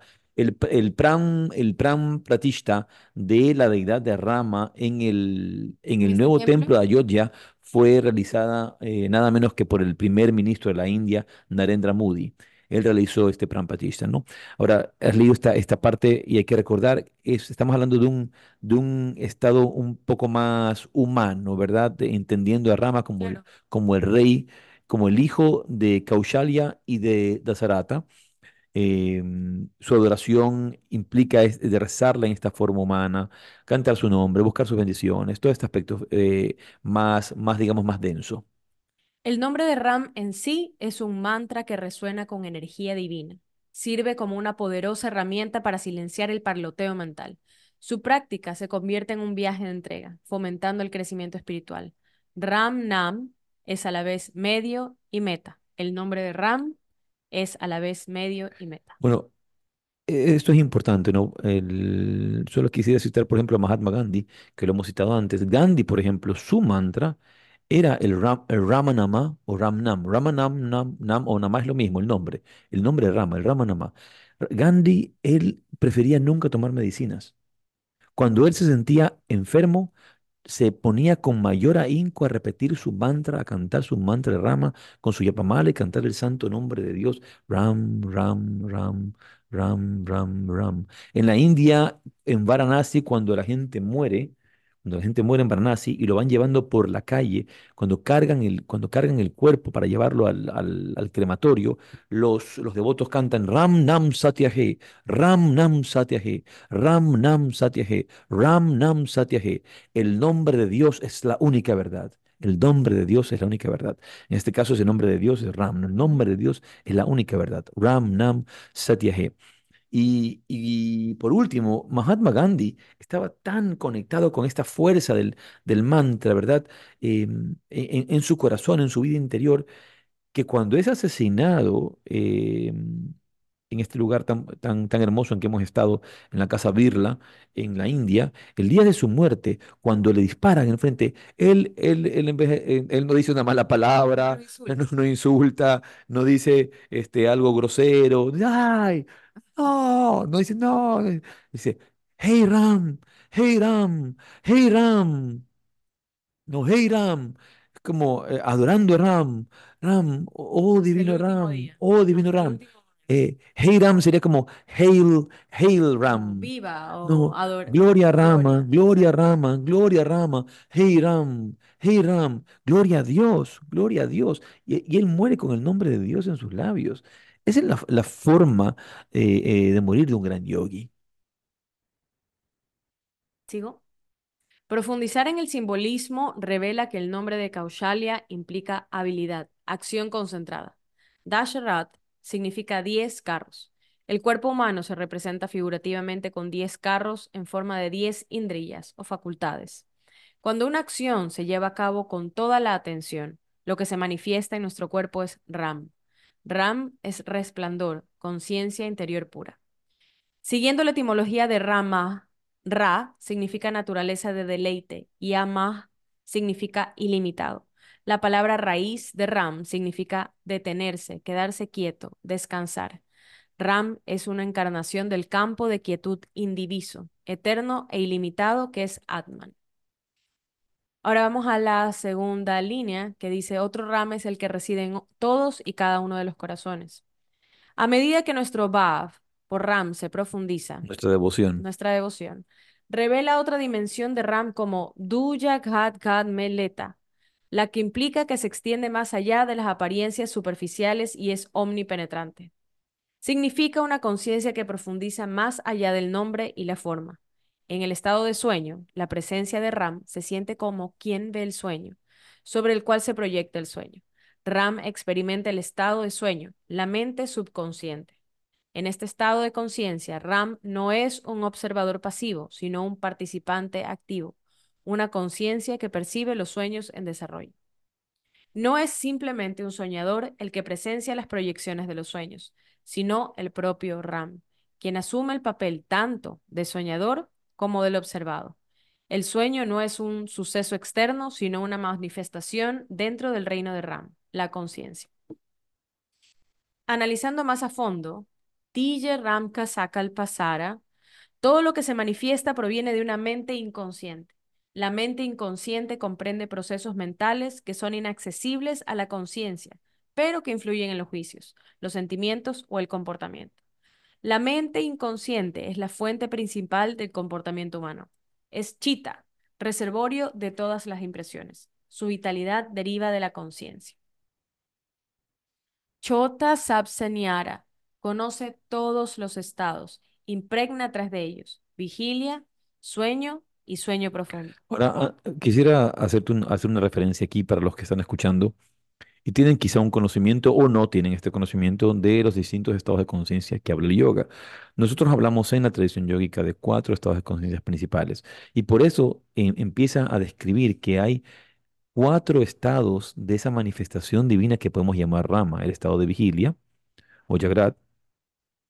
El Pram Pratishta de la deidad de Rama en En el este nuevo templo, templo de Ayodhya fue realizada nada menos que por el primer ministro de la India, Narendra Modi. Él realizó este Pram Pratishta, ¿no? Ahora, has leído esta parte y hay que recordar, estamos hablando de un estado un poco más humano, ¿verdad? Entendiendo a Rama claro. como el rey, como el hijo de Kaushalya y de Dasarata. Su adoración implica de rezarla en esta forma humana, cantar su nombre, buscar sus bendiciones, todo este aspecto digamos, más denso. El nombre de Ram en sí es un mantra que resuena con energía divina. Sirve como una poderosa herramienta para silenciar el parloteo mental. Su práctica se convierte en un viaje de entrega, fomentando el crecimiento espiritual. Ram Nam es a la vez medio y meta. El nombre de Ram es a la vez medio y meta. Bueno, Esto es importante, ¿no? Solo quisiera citar, por ejemplo, a Mahatma Gandhi, que lo hemos citado antes. Gandhi, por ejemplo, su mantra era el Ramanama o Ramnam. Ramanam, Nam o Nama es lo mismo, el nombre Rama, el Ramanama. Gandhi, él prefería nunca tomar medicinas. Cuando él se sentía enfermo, se ponía con mayor ahínco a repetir su mantra, a cantar su mantra de Rama con su yapamala y cantar el santo nombre de Dios. Ram, Ram, Ram, Ram, Ram, Ram. En la India, en Varanasi, cuando la gente muere en Varanasi y lo van llevando por la calle, cuando cargan el cuerpo para llevarlo al crematorio, los devotos cantan Ram Nam Satyahe, Ram Nam Satyahe, Ram Nam Satyahe, Ram Nam Satyahe. El nombre de Dios es la única verdad. El nombre de Dios es la única verdad. En este caso, ese nombre de Dios es Ram. ¿No? El nombre de Dios es la única verdad. Ram, Nam, Satyahe. Y por último, Mahatma Gandhi estaba tan conectado con esta fuerza del mantra, ¿verdad? En su corazón, en su vida interior, que cuando es asesinado en este lugar tan hermoso en que hemos estado, en la casa Birla, en la India, el día de su muerte, cuando le disparan en frente, él no dice una mala No palabra, insulta. no insulta, no dice algo grosero, ¡ay! No dice no, dice, hey Ram, hey Ram, hey Ram. No, hey Ram, es como adorando a Ram, Ram, oh Hasta el divino último Ram, día, oh divino hasta el Ram. último momento. Hey Ram sería como Hail, Hail Como Ram. viva o No, Gloria Rama, gloria. Gloria Exacto. Rama, Gloria Rama, Hey Ram, Gloria a Dios, Gloria a Dios. Y él muere con el nombre de Dios en sus labios. Esa es la forma de morir de un gran yogi. ¿Sigo? Profundizar en el simbolismo revela que el nombre de Kaushalya implica habilidad, acción concentrada. Dasharat significa 10 carros. El cuerpo humano se representa figurativamente con 10 carros en forma de 10 indriyas o facultades. Cuando una acción se lleva a cabo con toda la atención, lo que se manifiesta en nuestro cuerpo es Ram. Ram es resplandor, conciencia interior pura. Siguiendo la etimología de Rama, Ra significa naturaleza de deleite y Ama significa ilimitado. La palabra raíz de Ram significa detenerse, quedarse quieto, descansar. Ram es una encarnación del campo de quietud indiviso, eterno e ilimitado que es Atman. Ahora vamos a la segunda línea que dice, otro Ram es el que reside en todos y cada uno de los corazones. A medida que nuestro Bhav por Ram se profundiza, Nuestra devoción. nuestra devoción, revela otra dimensión de Ram como Duya Ghat Ghat Meleta, la que implica que se extiende más allá de las apariencias superficiales y es omnipenetrante. Significa una conciencia que profundiza más allá del nombre y la forma. En el estado de sueño, la presencia de Ram se siente como quien ve el sueño, sobre el cual se proyecta el sueño. Ram experimenta el estado de sueño, la mente subconsciente. En este estado de conciencia, Ram no es un observador pasivo, sino un participante activo, una conciencia que percibe los sueños en desarrollo. No es simplemente un soñador el que presencia las proyecciones de los sueños, sino el propio Ram, quien asume el papel tanto de soñador como del observado. El sueño no es un suceso externo, sino una manifestación dentro del reino de Ram, la conciencia. Analizando más a fondo, Tije Ramka Sakalpasara, todo lo que se manifiesta proviene de una mente inconsciente. La mente inconsciente comprende procesos mentales que son inaccesibles a la conciencia, pero que influyen en los juicios, los sentimientos o el comportamiento. La mente inconsciente es la fuente principal del comportamiento humano. Es chita, reservorio de todas las impresiones. Su vitalidad deriva de la conciencia. Chota Sabseniara conoce todos los estados, impregna tras de ellos, vigilia, sueño y sueño profundo. Ahora, quisiera hacer una referencia aquí para los que están escuchando y tienen quizá un conocimiento o no tienen este conocimiento de los distintos estados de conciencia que habla el yoga. Nosotros hablamos en la tradición yógica de cuatro estados de conciencia principales y por eso empieza a describir que hay cuatro estados de esa manifestación divina que podemos llamar Rama, el estado de vigilia o Jagrat,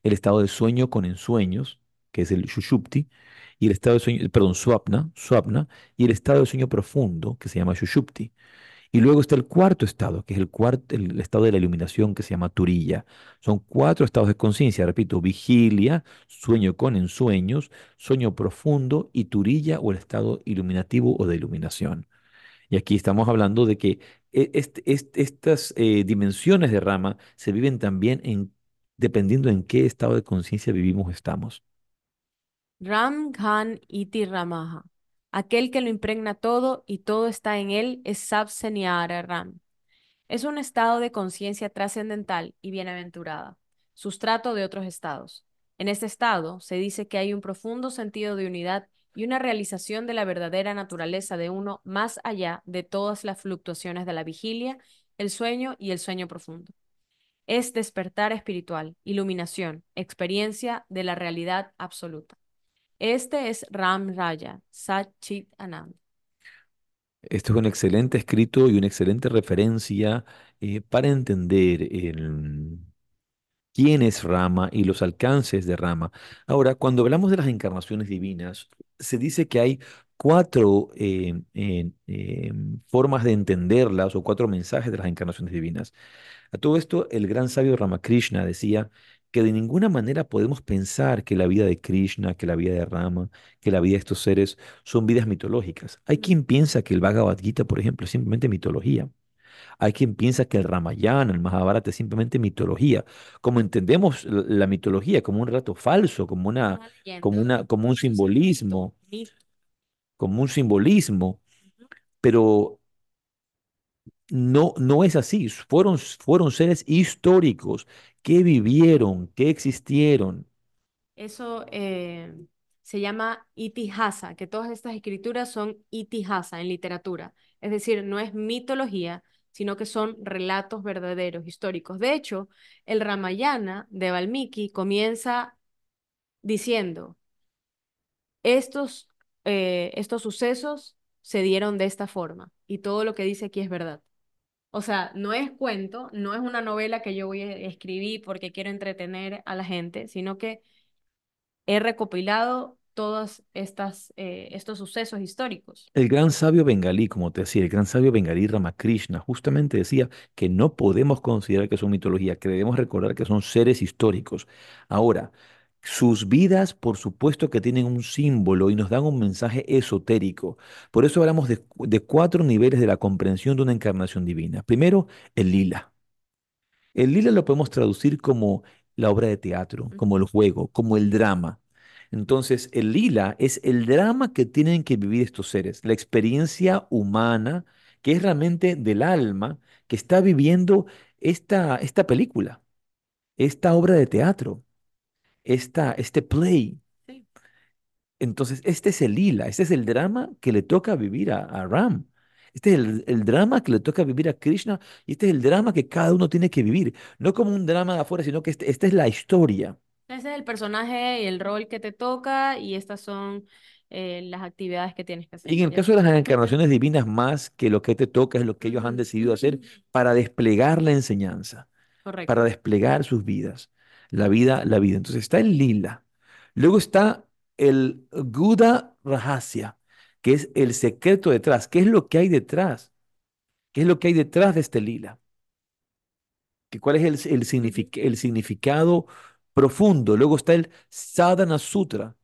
el estado de sueño con ensueños, que es el Shushupti, y el estado de sueño, perdón, Swapna, y el estado de sueño profundo, que se llama Shushupti. Y luego está el cuarto estado, que es el estado de la iluminación, que se llama Turiya. Son cuatro estados de conciencia, repito, vigilia, sueño con ensueños, sueño profundo y Turiya o el estado iluminativo o de iluminación. Y aquí estamos hablando de que estas dimensiones de Rama se viven también dependiendo en qué estado de conciencia vivimos o estamos. Ram Ghan Iti Ramaha. Aquel que lo impregna todo y todo está en él es Sab Seniara Ram. Es un estado de conciencia trascendental y bienaventurada, sustrato de otros estados. En este estado se dice que hay un profundo sentido de unidad y una realización de la verdadera naturaleza de uno más allá de todas las fluctuaciones de la vigilia, el sueño y el sueño profundo. Es despertar espiritual, iluminación, experiencia de la realidad absoluta. Este es Ram Raya, Sat Chit Anand. Esto es un excelente escrito y una excelente referencia para entender quién es Rama y los alcances de Rama. Ahora, cuando hablamos de las encarnaciones divinas, se dice que hay cuatro formas de entenderlas o cuatro mensajes de las encarnaciones divinas. A todo esto, el gran sabio Ramakrishna decía que de ninguna manera podemos pensar que la vida de Krishna, que la vida de Rama, que la vida de estos seres son vidas mitológicas. Hay quien piensa que el Bhagavad Gita, por ejemplo, es simplemente mitología. Hay quien piensa que el Ramayana, el Mahabharata es simplemente mitología. Como entendemos la mitología como un relato falso, Una leyenda, como un simbolismo, mito. como un simbolismo, pero no es así. Fueron seres históricos que vivieron, que existieron. Eso se llama itihasa, que todas estas escrituras son itihasa en literatura. Es decir, no es mitología, sino que son relatos verdaderos, históricos. De hecho, el Ramayana de Valmiki comienza diciendo, estos, estos sucesos se dieron de esta forma y todo lo que dice aquí es verdad. O sea, no es cuento, no es una novela que yo voy a escribir porque quiero entretener a la gente, sino que he recopilado todos estos sucesos históricos. El gran sabio bengalí, como te decía, el gran sabio bengalí Ramakrishna, justamente decía que no podemos considerar que son mitología, que debemos recordar que son seres históricos. Ahora, sus vidas, por supuesto que tienen un símbolo y nos dan un mensaje esotérico. Por eso hablamos de cuatro niveles de la comprensión de una encarnación divina. Primero, el lila. El lila lo podemos traducir como la obra de teatro, como el juego, como el drama. Entonces, el lila es el drama que tienen que vivir estos seres, la experiencia humana que es realmente del alma que está viviendo esta película, esta obra de teatro, este play. Sí. Entonces, este es el lila, este es el drama que le toca vivir a Ram. Este es el drama que le toca vivir a Krishna y este es el drama que cada uno tiene que vivir. No como un drama de afuera, sino que esta es la historia. Ese es el personaje y el rol que te toca y estas son las actividades que tienes que hacer. Y en el Ya caso de está. las encarnaciones divinas, más que lo que te toca es lo que ellos han Ujú. decidido hacer para desplegar la enseñanza, para Correcto. desplegar sus vidas. La vida. Entonces está el lila. Luego está el Guda Rahasya, que es el secreto detrás. ¿Qué es lo que hay detrás? ¿Qué es lo que hay detrás de este lila? ¿Cuál es Ujú. el significado profundo? Luego está el Sadhana Sutra,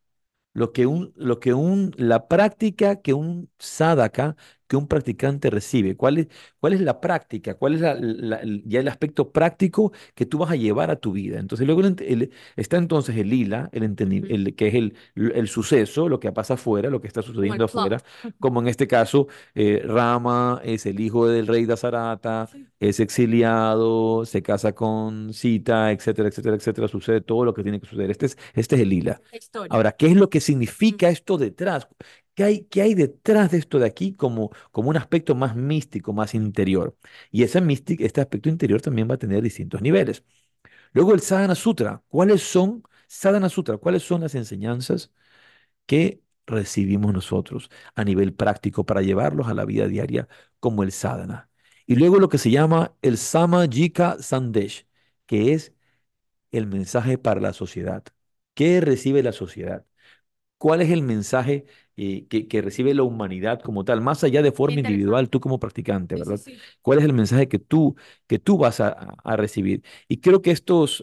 la práctica que un sadhaka, que un practicante recibe. ¿Cuál es la práctica? ¿Cuál es ya el aspecto práctico que tú vas a llevar a tu vida? Entonces, luego está entonces el lila, Ujú. que es el suceso, lo que pasa afuera, lo que está Como el sucediendo afuera, plot. como en este caso, Rama es el hijo del rey Dasarata, Sí. es exiliado, se casa con Sita, etcétera, etcétera, etcétera, sucede todo lo que tiene que suceder. Este es el lila. La historia. Ahora, ¿qué es lo que Ujú. significa esto detrás? ¿Qué hay detrás de esto de aquí como un aspecto más místico, más interior? Y este aspecto interior también va a tener distintos niveles. Luego el Sadhana Sutra, cuáles son las enseñanzas que recibimos nosotros a nivel práctico para llevarlos a la vida diaria como el sadhana? Y luego lo que se llama el Samajika Sandesh, que es el mensaje para la sociedad. ¿Qué recibe la sociedad? ¿Cuál es el mensaje que recibe la humanidad como tal, más allá de forma individual, Interesante. tú como practicante, Sí, sí, ¿verdad? sí. ¿Cuál es el mensaje que tú vas a recibir? Y creo que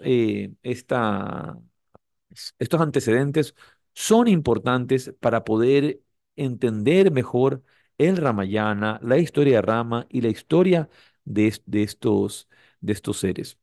estos antecedentes son importantes para poder entender mejor el Ramayana, la historia de Rama y la historia de estos seres.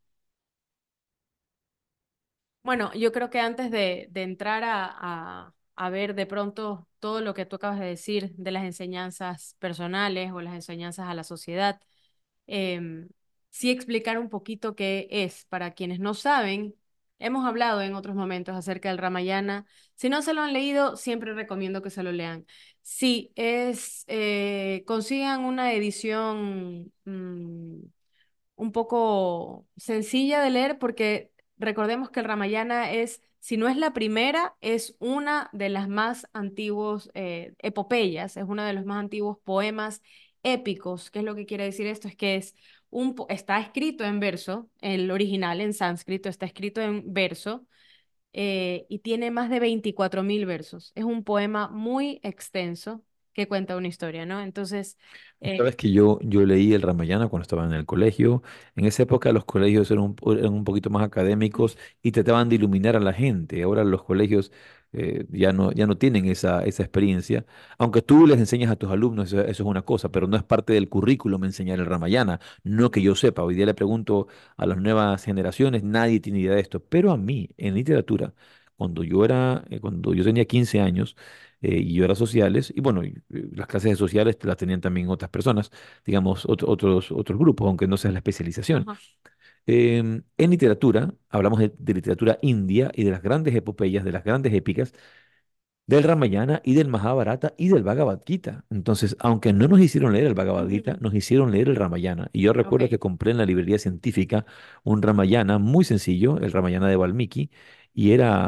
Bueno, yo creo que antes de entrar a ver de pronto todo lo que tú acabas de decir de las enseñanzas personales o las enseñanzas a la sociedad, em, sí explicar un poquito qué es. Para quienes no saben, hemos hablado en otros momentos acerca del Ramayana. Si no se lo han leído, siempre recomiendo que se lo lean. Sí, consigan una edición un poco sencilla de leer porque recordemos que el Ramayana es, si no es la primera, es una de las más antiguos epopeyas, es uno de los más antiguos poemas épicos. ¿Qué es lo que quiere decir esto? Es que está escrito en verso, el original en sánscrito está escrito en verso y tiene más de 24.000 versos. Es un poema muy extenso que cuenta una historia, ¿no? Entonces, Sabes que yo leí el Ramayana cuando estaba en el colegio. En esa época los colegios eran un poquito más académicos y trataban de iluminar a la gente. Ahora los colegios ya no tienen esa experiencia. Aunque tú les enseñas a tus alumnos, eso es una cosa, pero no es parte del currículum enseñar el Ramayana. No que yo sepa. Hoy día le pregunto a las nuevas generaciones, nadie tiene idea de esto. Pero a mí, en literatura, cuando yo tenía 15 años, y yo era sociales, y bueno, las clases de sociales las tenían también otras personas, digamos, otros grupos, aunque no sea la especialización. ajá, En literatura, hablamos de literatura india y de las grandes epopeyas, de las grandes épicas, del Ramayana y del Mahabharata y del Bhagavad Gita. Entonces, aunque no nos hicieron leer el Bhagavad Gita, nos hicieron leer el Ramayana. Y yo recuerdo que ok. compré en la librería científica un Ramayana muy sencillo, el Ramayana de Valmiki, y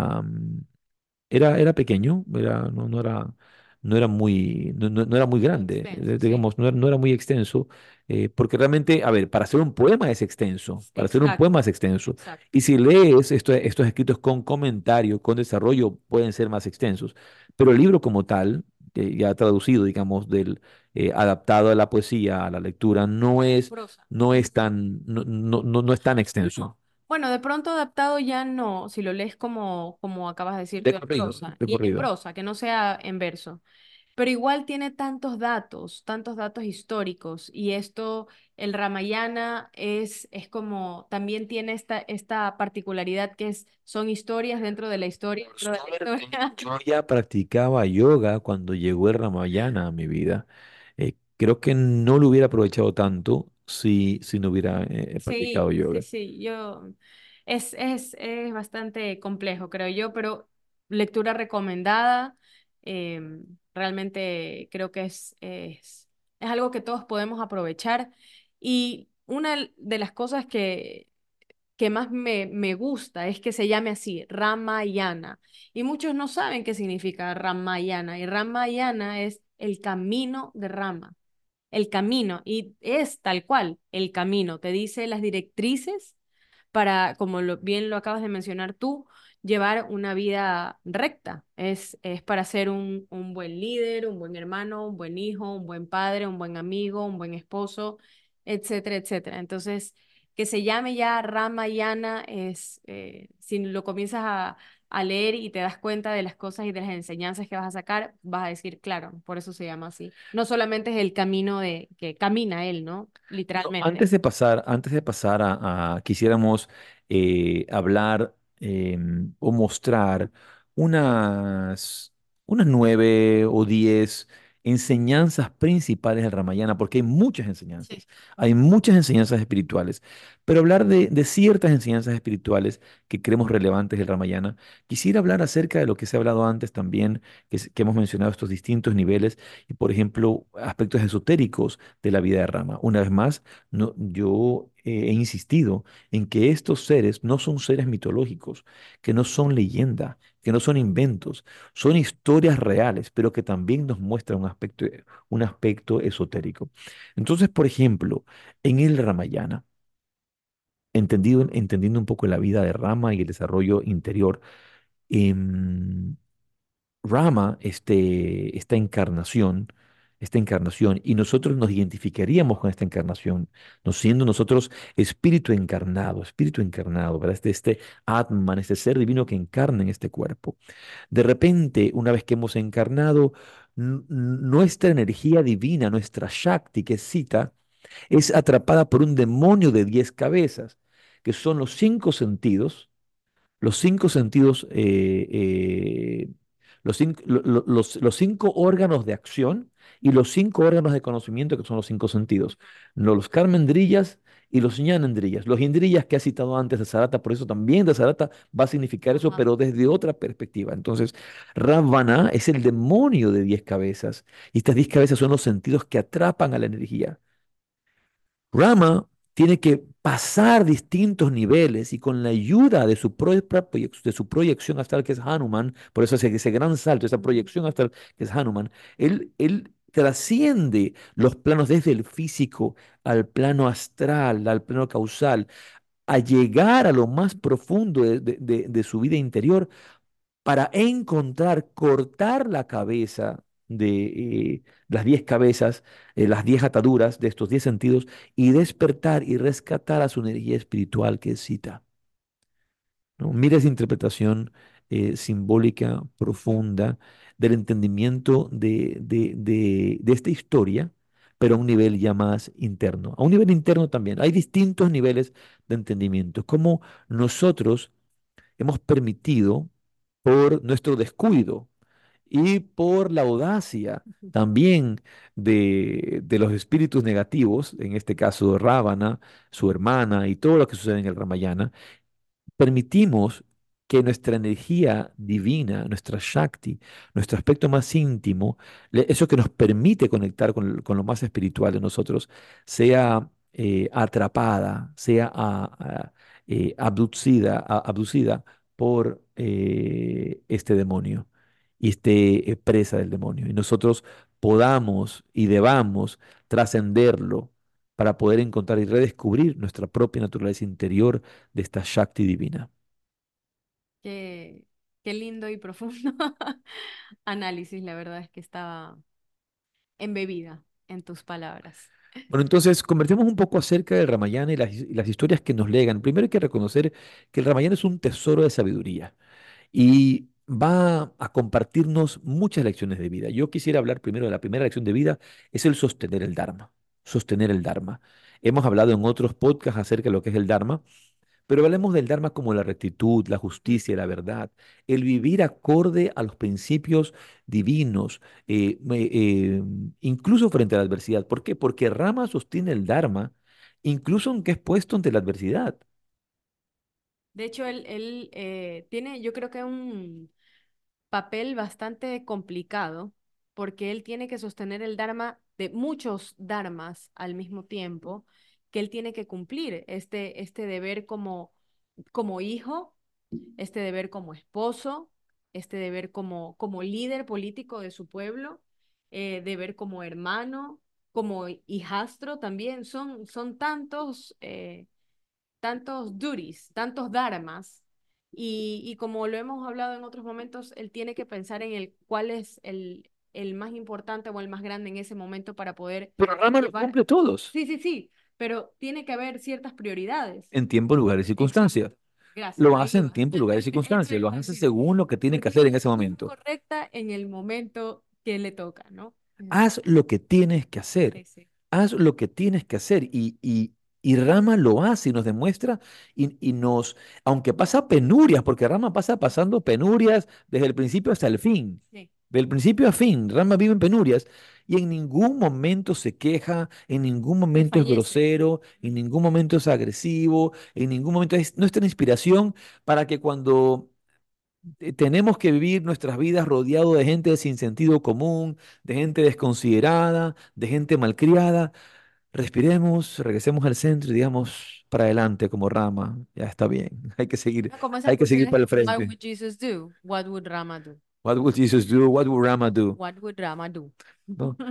era pequeño, no era muy grande, Extenso, sí. digamos, no era muy extenso, porque realmente, a ver, para hacer un poema es extenso, para hacer un poema Exacto, es extenso. exacto. Y si lees estos escritos con comentario, con desarrollo, pueden ser más extensos. Pero el libro como tal, ya traducido, digamos, adaptado a la poesía, a la lectura, no es, Prosa. no es tan, no es tan extenso. No. Bueno, de pronto adaptado ya no, si lo lees como acabas de decir De tú en corrido, prosa, de y en corrido. prosa, que no sea en verso. Pero igual tiene tantos datos históricos, y esto, el Ramayana es como, también tiene esta particularidad que son historias dentro de la historia, Por dentro de la suerte, historia. yo ya practicaba yoga cuando llegó el Ramayana a mi vida. Creo que no lo hubiera aprovechado tanto si no hubiera practicado Sí, sí, yoga. sí, es bastante complejo, creo yo, pero lectura recomendada. Realmente creo que es algo que todos podemos aprovechar. Y una de las cosas que más me gusta es que se llame así, Ramayana. Y muchos no saben qué significa Ramayana. Y Ramayana es el camino de Rama, el camino, y es tal cual el camino, te dice las directrices para, como bien lo acabas de mencionar tú, llevar una vida recta. Es para ser un buen líder, un buen hermano, un buen hijo, un buen padre, un buen amigo, un buen esposo, etcétera, etcétera. Entonces, que se llame ya Ramayana si lo comienzas a leer y te das cuenta de las cosas y de las enseñanzas que vas a sacar, vas a decir, claro, por eso se llama así. No solamente es el camino de que camina él, ¿no? No, Literalmente. antes de pasar quisiéramos hablar o mostrar unas, unas 9 o 10 enseñanzas principales del Ramayana, porque Sí. hay muchas enseñanzas espirituales, pero hablar de ciertas enseñanzas espirituales que creemos relevantes del Ramayana, quisiera hablar acerca de lo que se ha hablado antes también, que hemos mencionado estos distintos niveles, y por ejemplo, aspectos esotéricos de la vida de Rama. Una vez más, no, yo he insistido en que estos seres no son seres mitológicos, que no son leyenda, que no son inventos, son historias reales, pero que también nos muestran un aspecto esotérico. Entonces, por ejemplo, en el Ramayana, entendiendo un poco la vida de Rama y el desarrollo interior. em, Rama, esta encarnación, y nosotros nos identificaríamos con esta encarnación, no siendo nosotros espíritu encarnado, ¿verdad? Este Atman, este ser divino que encarna en este cuerpo. De repente, una vez que hemos encarnado, nuestra energía divina, nuestra Shakti, que es Sita, es atrapada por un demonio de 10 cabezas, que son los cinco sentidos, los cinco órganos de acción y los cinco órganos de conocimiento, que son los cinco sentidos. No, los karmendriyas y los ñanendriyas. Los indriyas que ha citado antes de Sarata, por eso también de Sarata va a significar eso, Ajá. pero desde otra perspectiva. Entonces, Ravana es el demonio de 10 cabezas y estas 10 cabezas son los sentidos que atrapan a la energía. Rama tiene que pasar distintos niveles y con la ayuda de de su proyección astral, que es Hanuman, por eso hace ese gran salto, esa Ujú. proyección astral, que es Hanuman, él trasciende los planos desde el físico al plano astral, al plano causal, a llegar a lo más profundo de su vida interior para encontrar, cortar la cabeza de las 10 cabezas, las 10 ataduras de estos 10 sentidos y despertar y rescatar a su energía espiritual que es Sita, ¿no? Mira esa interpretación simbólica, profunda del entendimiento de esta historia, pero a un nivel ya más interno. A un nivel interno también. Hay distintos niveles de entendimiento. Como nosotros hemos permitido por nuestro descuido y por la audacia también de los espíritus negativos, en este caso Rábana, su hermana y todo lo que sucede en el Ramayana, permitimos que nuestra energía divina, nuestra Shakti, nuestro aspecto más íntimo, eso que nos permite conectar con lo más espiritual de nosotros, sea atrapada, sea abducida por este demonio y esté presa del demonio. Y nosotros podamos y debamos trascenderlo para poder encontrar y redescubrir nuestra propia naturaleza interior de esta Shakti divina. Qué, qué lindo y profundo análisis, la verdad es que estaba embebida en tus palabras. Bueno, entonces conversemos un poco acerca del Ramayana y y las historias que nos legan. Primero hay que reconocer que el Ramayana es un tesoro de sabiduría y va a compartirnos muchas lecciones de vida. Yo quisiera hablar primero de la primera lección de vida, es el sostener el Dharma. Sostener el Dharma. Hemos hablado en otros podcasts acerca de lo que es el Dharma. Pero hablemos del Dharma como la rectitud, la justicia, la verdad, el vivir acorde a los principios divinos, incluso frente a la adversidad. ¿Por qué? Porque Rama sostiene el Dharma, incluso aunque es puesto ante la adversidad. De hecho, él tiene, yo creo que un papel bastante complicado porque él tiene que sostener el dharma de muchos dharmas al mismo tiempo que él tiene que cumplir, este deber como hijo, este deber como esposo, este deber como líder político de su pueblo, deber como hermano, como hijastro también. Son tantos duties, tantos dharmas, y como lo hemos hablado en otros momentos, él tiene que pensar en cuál es el más importante o el más grande en ese momento para poder Pero Rama los llevar. cumple todos, Sí, sí, sí, pero tiene que haber ciertas prioridades. en tiempo, lugar y Exacto. circunstancias. Gracias, Lo ahí hace en iba. tiempo, lugar y Eso circunstancias. Lo iba a hace decir. según lo que tiene que Porque hacer tiene en ese la actitud momento. correcta en el momento que le toca, ¿no? Haz lo que tienes que hacer. Sí, sí. Haz lo que tienes que hacer. Y Rama lo hace y nos demuestra y nos, aunque pasa penurias, porque Rama pasa pasando penurias desde el principio hasta el fin. Sí. Del principio a fin, Rama vive en penurias y en ningún momento se queja, en ningún momento es Desfallece. grosero, en ningún momento es agresivo, en ningún momento es nuestra inspiración para que cuando tenemos que vivir nuestras vidas rodeados de gente sin sentido común, de gente desconsiderada, de gente malcriada. Respiremos, regresemos al centro y digamos para adelante como Rama. Ya está bien. Ah, como esa Hay que seguir canción para es el What frente. would Jesus do? What would Rama do? What would Jesus do? What would Rama do? What would Rama do? ¿No?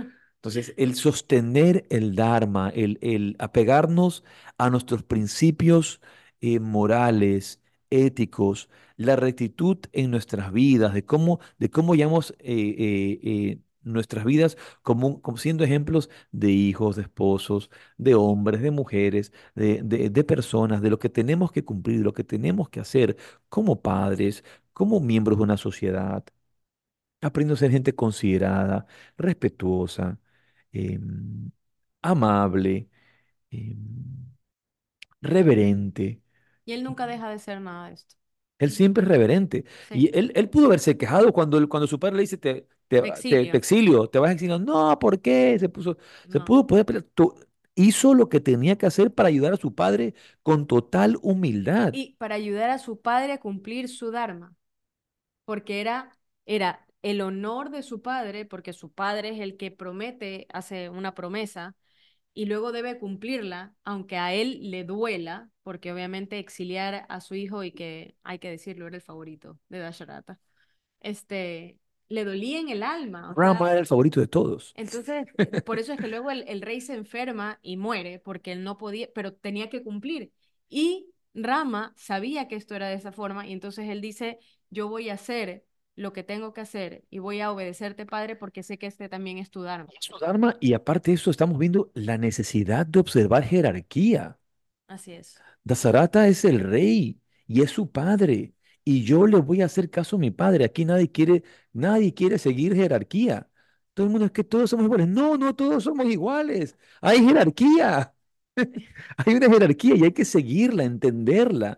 Entonces, el sostener el Dharma, el apegarnos a nuestros principios morales, éticos, la rectitud en nuestras vidas, de cómo llevamos nuestras vidas como siendo ejemplos de hijos, de esposos, de hombres, de mujeres, de personas, de lo que tenemos que cumplir, de lo que tenemos que hacer como padres, como miembros de una sociedad. Aprendo a ser gente considerada, respetuosa, em, amable, em, reverente. Y él nunca deja de ser nada de esto. Él siempre es reverente. Sí, Y él pudo haberse quejado cuando su padre le dice, de te exilio. exilio, te vas a exiliar. No, ¿por qué? Se No. pudo poder pelear. Hizo lo que tenía que hacer para ayudar a su padre con total humildad. Y para ayudar a su padre a cumplir su dharma, porque era el honor de su padre, porque su padre es el que promete, hace una promesa y luego debe cumplirla, aunque a él le duela, porque obviamente exiliar a su hijo y que, hay que decirlo, era el favorito de Dasharata, este, le dolía en el alma, o sea, Rama era el favorito de todos. entonces, por eso es que luego el rey se enferma y muere, porque él no podía, pero tenía que cumplir. Y Rama sabía que esto era de esa forma, y entonces él dice, yo voy a hacer lo que tengo que hacer y voy a obedecerte, padre, porque sé que este también es tu dharma. Su Dharma, y aparte de eso, estamos viendo la necesidad de observar jerarquía. Así es. Dasarata es el rey y es su padre. Y yo le voy a hacer caso a mi padre. Aquí nadie quiere seguir jerarquía. Todo el mundo es que todos somos iguales. No, no todos somos iguales. Hay jerarquía. Hay una jerarquía y hay que seguirla, entenderla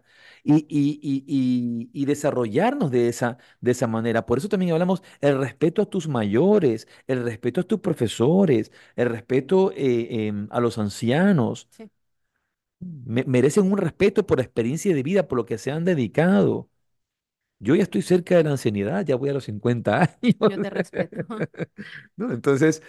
y desarrollarnos de esa manera. Por eso también hablamos el respeto a tus mayores, el respeto a tus profesores, el respeto a los ancianos. Sí, Merecen un respeto por la experiencia de vida, por lo que se han dedicado. Yo ya estoy cerca de la ancianidad, ya voy a los 50 años. yo te respeto. ¿No? Entonces,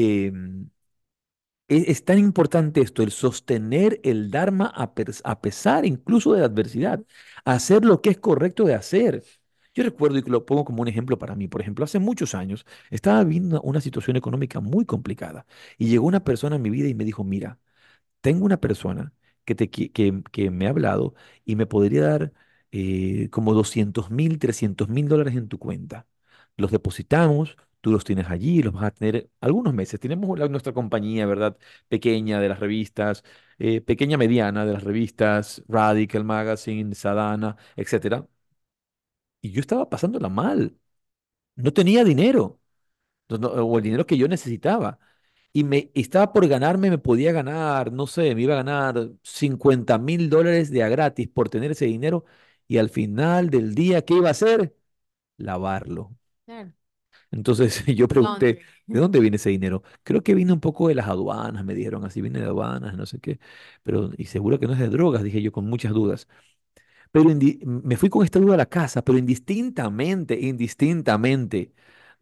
es tan importante esto, el sostener el Dharma a pesar incluso de la adversidad, hacer lo que es correcto de hacer. Yo recuerdo y lo pongo como un ejemplo para mí. Por ejemplo, hace muchos años estaba viviendo una situación económica muy complicada y llegó una persona a mi vida y me dijo, mira, tengo una persona que me ha hablado y me podría dar como 200.000, 300.000 dólares en tu cuenta. Los depositamos, tú los tienes allí, los vas a tener algunos meses. Tenemos nuestra compañía, ¿verdad? Pequeña de las revistas, pequeña mediana de las revistas, Radical Magazine, Sadhana, etcétera. Y yo estaba pasándola mal. No tenía dinero o el dinero que yo necesitaba. Y estaba por ganarme, me podía ganar, no sé, me iba a ganar 50.000 dólares de a gratis por tener ese dinero. Y al final del día, ¿qué iba a hacer? Lavarlo. Claro. Entonces yo pregunté, Laundry. ¿de dónde viene ese dinero? Creo que vino un poco de las aduanas, me dijeron, así viene de aduanas, no sé qué. Pero, y seguro que no es de drogas, dije yo con muchas dudas. Pero me fui con esta duda a la casa, pero indistintamente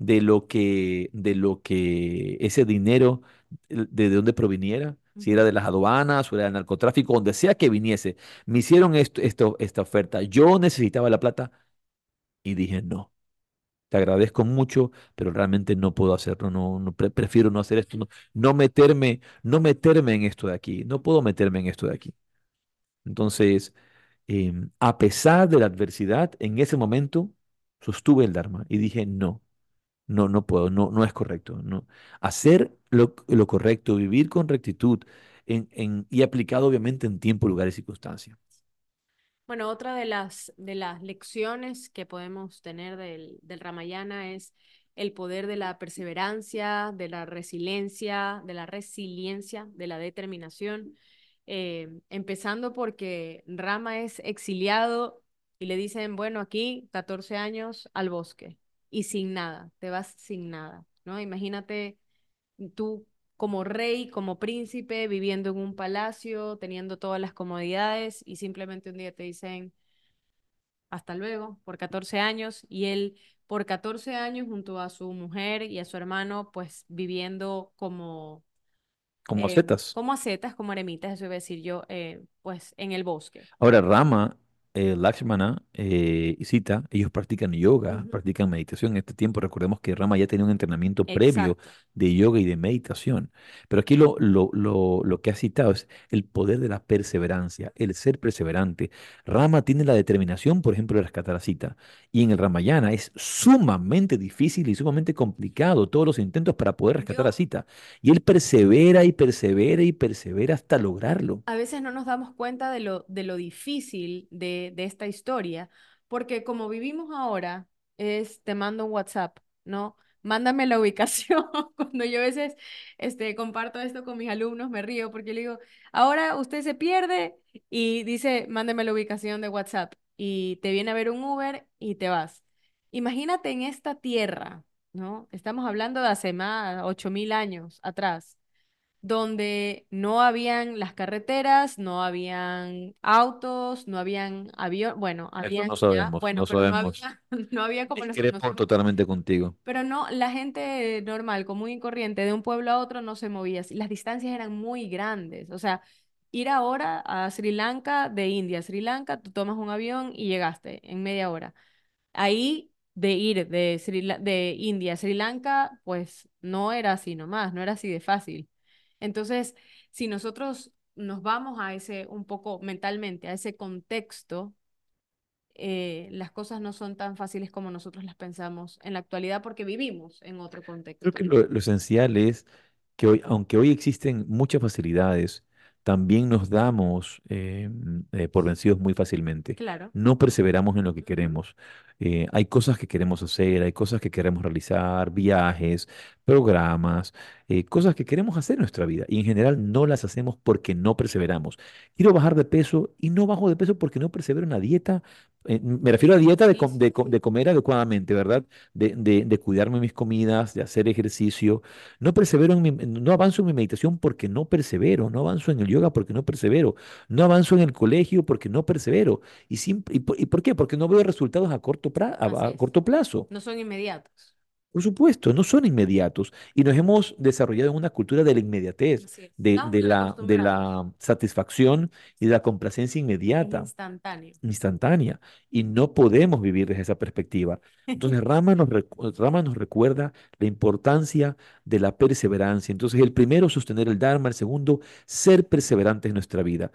de lo que ese dinero, de dónde proviniera, si era Ujú. de las aduanas o era del narcotráfico, donde sea que viniese, me hicieron esta oferta. Yo necesitaba la plata y dije, no, te agradezco mucho, pero realmente no puedo hacerlo, no, no, prefiero no hacer esto, no, no meterme en esto de aquí, no puedo meterme en esto de aquí. Entonces, a pesar de la adversidad, en ese momento sostuve el Dharma y dije, no, no, no puedo, no, no es correcto. No. Hacer lo correcto, vivir con rectitud y aplicado obviamente en tiempo, lugar y circunstancia. Bueno, otra de las lecciones que podemos tener del Ramayana es el poder de la perseverancia, de la resiliencia, de la determinación. Empezando porque Rama es exiliado y le dicen, bueno, aquí 14 años al bosque y sin nada, te vas sin nada, ¿no? Imagínate tú como rey, como príncipe, viviendo en un palacio, teniendo todas las comodidades y simplemente un día te dicen hasta luego por 14 años y él por 14 años junto a su mujer y a su hermano pues viviendo Como setas. como ascetas, como eremitas, eso iba a decir yo, pues en el bosque. Ahora, Rama Lakshmana y Sita, ellos practican yoga, Ujú. practican meditación. En este tiempo recordemos que Rama ya tenía un entrenamiento previo Exacto. de yoga y de meditación. Pero aquí lo que ha citado es el poder de la perseverancia, el ser perseverante. Rama tiene la determinación, por ejemplo, de rescatar a Sita. Y en el Ramayana es sumamente difícil y sumamente complicado todos los intentos para poder rescatar a Yo Sita. Y él persevera y persevera y persevera hasta lograrlo. a veces no nos damos cuenta de lo difícil de esta historia, porque como vivimos ahora, es te mando un WhatsApp, ¿no? Mándame la ubicación. Cuando yo a veces comparto esto con mis alumnos, me río porque le digo, ahora usted se pierde y dice, mándame la ubicación de WhatsApp y te viene a ver un Uber y te vas. Imagínate en esta tierra, ¿no? Estamos hablando de hace más 8.000 años atrás donde no habían las carreteras, no habían autos, no habían avión, bueno, Eso habían no ya, sabemos, bueno, no pero no sabemos. había, no había como los Discrepo conocemos. totalmente contigo. Pero no, la gente normal, común y corriente, de un pueblo a otro no se movía. Las distancias eran muy grandes. O sea, ir ahora a Sri Lanka, de India a Sri Lanka, tú tomas un avión y llegaste en media hora. Ahí de ir de India a Sri Lanka, pues no era así nomás, no era así de fácil. Entonces, si nosotros nos vamos a ese, un poco mentalmente, a ese contexto, las cosas no son tan fáciles como nosotros las pensamos en la actualidad porque vivimos en otro Creo contexto. que lo esencial es que hoy, aunque hoy existen muchas facilidades, también nos damos por vencidos muy fácilmente. Claro. No perseveramos en lo que Ujú. queremos. Hay cosas que queremos hacer, hay cosas que queremos realizar, viajes, programas, cosas que queremos hacer en nuestra vida y en general no las hacemos porque no perseveramos. Quiero bajar de peso y no bajo de peso porque no persevero en la dieta. Me refiero a dieta Ejercicio, de sí. comer adecuadamente, ¿verdad? De cuidarme mis comidas, de hacer ejercicio. No persevero no avanzo en mi meditación porque no persevero, no avanzo en el yoga porque no persevero, no avanzo en el colegio porque no persevero. ¿Y por qué? Porque no veo resultados Así a es. corto plazo. No son inmediatos. Por supuesto, no son inmediatos y nos hemos desarrollado en una cultura de la inmediatez, Así es. Estamos mal de acostumbrados. la satisfacción y de la complacencia Es inmediata instantáneo. instantánea y no podemos vivir desde esa perspectiva. Entonces, Rama nos recuerda la importancia de la perseverancia. Entonces, el primero, sostener el Dharma; el segundo, ser perseverantes en nuestra vida.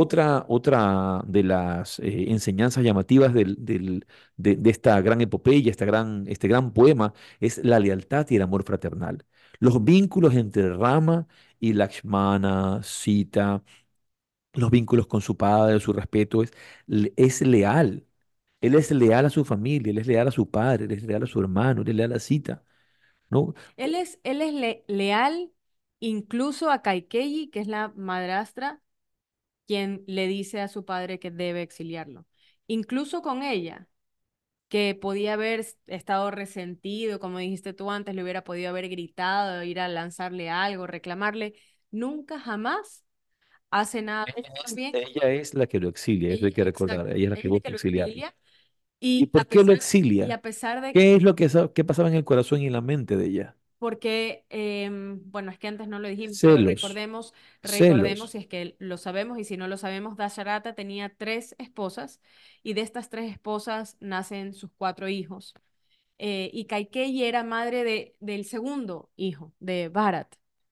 Otra de las enseñanzas llamativas de esta gran epopeya, este gran poema, es la lealtad y el amor fraternal. Los vínculos entre Rama y Lakshmana, Sita, los vínculos con su padre, su respeto, es leal. Él es leal a su familia, él es leal a su padre, él es leal a su hermano, él es leal a Sita, ¿no? Él es leal incluso a Kaikei, que es la madrastra, quien le dice a su padre que debe exiliarlo. Incluso con ella, que podía haber estado resentido, como dijiste tú antes, le hubiera podido haber gritado, ir a lanzarle algo, reclamarle, nunca jamás hace nada de eso. Más bien, Ella es la que lo exilia, eso hay ella, que recordar, exacto, ella es la ella que es la que busca lo exiliarlo. exilia ¿Y y por qué lo exilia? a pesar de ¿Qué es lo qué pasaba en el corazón y en la mente de ella? porque, bueno, es que antes no lo dijimos, pero Celos, recordemos celos. si es que lo sabemos y si no lo sabemos, Dasharata tenía 3 esposas y de estas 3 esposas nacen sus 4 hijos. Y Kaikei era madre del segundo hijo, de Bharat,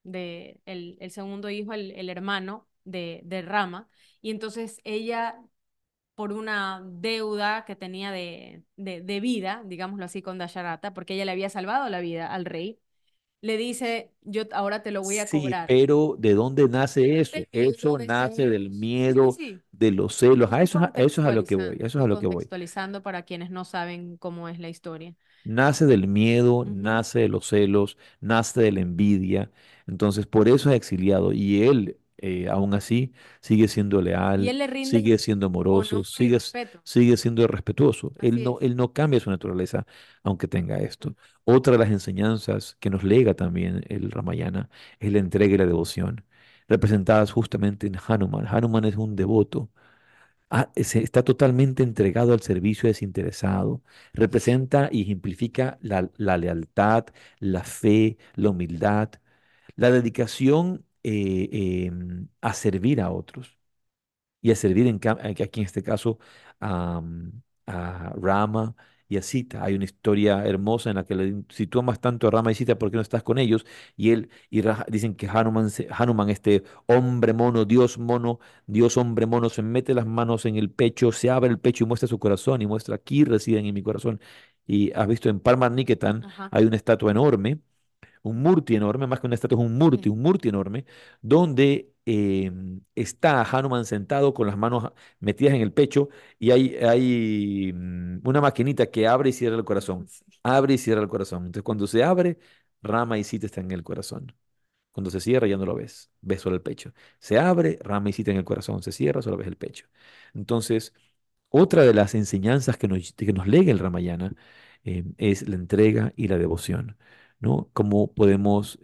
el segundo hijo, el hermano de Rama. Y entonces ella, por una deuda que tenía de vida, digámoslo así, con Dasharata, porque ella le había salvado la vida al rey, le dice, yo ahora te lo voy a Sí, cobrar. pero ¿de dónde nace eso? Del miedo, Eso de nace del celos. Sí, sí, miedo, sí. de los celos. A eso es a lo que voy, a eso es a Estoy lo que voy. contextualizando para quienes no saben cómo es la historia. Nace del miedo, Ujú. nace de los celos, nace de la envidia. Entonces, por eso es exiliado. Y él, aún así, sigue siendo Y leal, él le rinde sigue siendo amoroso, honor y respeto. sigue siendo respetuoso. Así es. Él no cambia su naturaleza, aunque tenga esto. Otra de las enseñanzas que nos lega también el Ramayana es la entrega y la devoción, representadas justamente en Hanuman. Hanuman es un devoto. Está totalmente entregado al servicio desinteresado. Representa y ejemplifica la lealtad, la fe, la humildad, la dedicación a servir a otros. y a servir aquí en este caso a, a Rama y a Sita. Hay una historia hermosa en la que si tú amas tanto a Rama y Sita, ¿por qué no estás con ellos? Y él dicen que Hanuman, Hanuman, este hombre mono, Dios hombre mono, se mete las manos en el pecho, se abre el pecho y muestra su corazón y muestra aquí residen en mi corazón. Y has visto en Parmar Niketan Ajá, hay una estatua enorme, un murti enorme, más que una estatua, es sí. un murti enorme, donde está Hanuman sentado con las manos metidas en el pecho y hay una maquinita que abre y cierra el corazón. Sí. Abre y cierra el corazón. Entonces, cuando se abre, Rama y Sita están en el corazón. Cuando se cierra, ya no lo ves. Ves solo el pecho. Se abre, Rama y Sita en el corazón. Se cierra, solo ves el pecho. Entonces, otra de las enseñanzas que nos lega el Ramayana es la entrega y la devoción, ¿no? Cómo podemos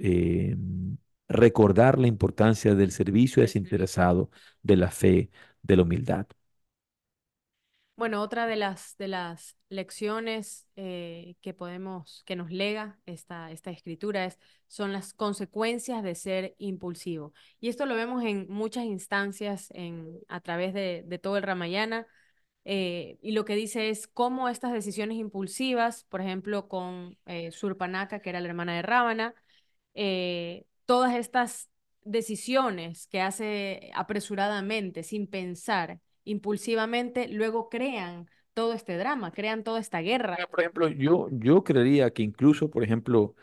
recordar la importancia del servicio Del servicio. desinteresado, de la fe, de la humildad. Bueno, otra de las lecciones que podemos, que nos lega esta escritura son las consecuencias de ser impulsivo. Y esto lo vemos en muchas instancias a través de todo el Ramayana. Y lo que dice es cómo estas decisiones impulsivas, por ejemplo, con Surpanaka, que era la hermana de Ravana, todas estas decisiones que hace apresuradamente, sin pensar, impulsivamente, luego crean todo este drama, crean toda esta guerra. Por ejemplo, yo creería que incluso, por ejemplo,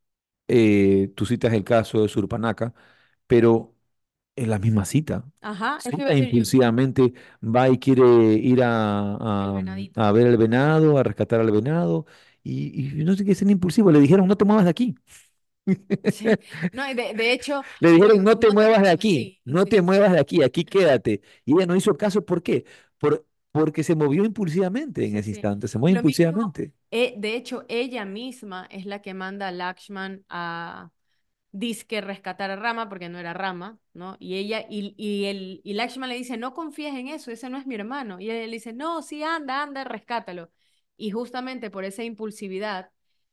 tú citas el caso de Surpanaka, pero en la misma cita. Ajá, eso iba a Cita decir yo, impulsivamente va y quiere ir el venadito. a ver el venado, a rescatar al venado, y no sé qué es impulsivo. Le dijeron, no te muevas de aquí. Sí. No, y de hecho, Le dijeron, no te no te muevas de muevas, aquí, sí, no te muevas de aquí, aquí quédate. Y ella no hizo caso, ¿por qué? Porque se movió impulsivamente en sí, ese sí. instante, se Y movió lo mismo, impulsivamente. de hecho, ella misma es la que manda a Lakshman a disque rescatar a Rama porque no era Rama, ¿no? Y ella, y Lakshman le dice, no confíes en eso, ese no es mi hermano. Y él le dice, no, sí, anda, anda, rescátalo. Y justamente por esa impulsividad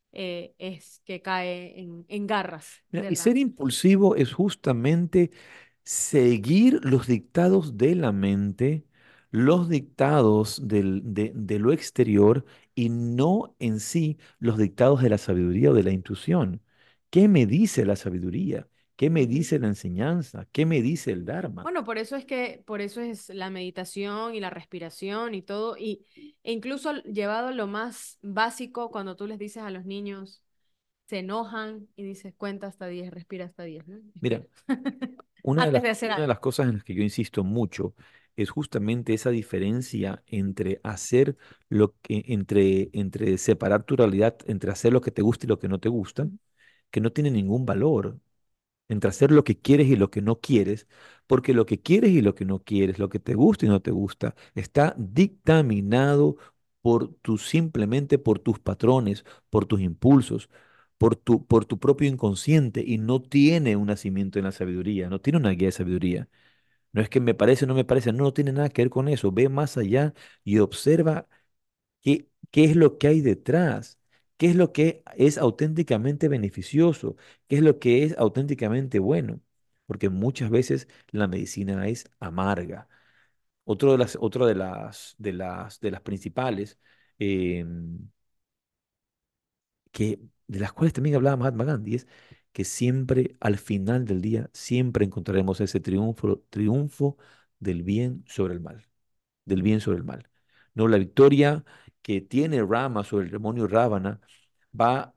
es que cae en garras Mira, de y ser Rama. impulsivo es justamente seguir los dictados de la mente, los dictados de lo exterior y no en sí los dictados de la sabiduría o de la intuición. ¿Qué me dice la sabiduría? ¿Qué me Ujú. dice la enseñanza? ¿Qué me dice el Dharma? Bueno, por eso es la meditación y la respiración y todo, e incluso llevado a lo más básico, cuando tú les dices a los niños, se enojan y dices, cuenta hasta 10, respira hasta 10, ¿no? Mira, Espera. Antes de hacer una de algo. las cosas en las que yo insisto mucho es justamente esa diferencia entre hacer entre separar tu realidad, entre hacer lo que te gusta y lo que no te gusta, que no tiene ningún valor, entre hacer lo que quieres y lo que no quieres, porque lo que quieres y lo que no quieres, lo que te gusta y no te gusta, está dictaminado simplemente por tus patrones, por tus impulsos, por tu propio inconsciente y no tiene un nacimiento en la sabiduría, no tiene una guía de sabiduría. No es que me parece o no me parece, no, no tiene nada que ver con eso. Ve más allá y observa qué es lo que hay detrás, qué es lo que es auténticamente beneficioso, qué es lo que es auténticamente bueno, porque muchas veces la medicina es amarga. Otra de las principales, em, de las cuales también hablaba Mahatma Gandhi, es que siempre, al final del día, siempre encontraremos ese triunfo del bien sobre el mal, del bien sobre el mal. No, la victoria que tiene Rama sobre el demonio Ravana va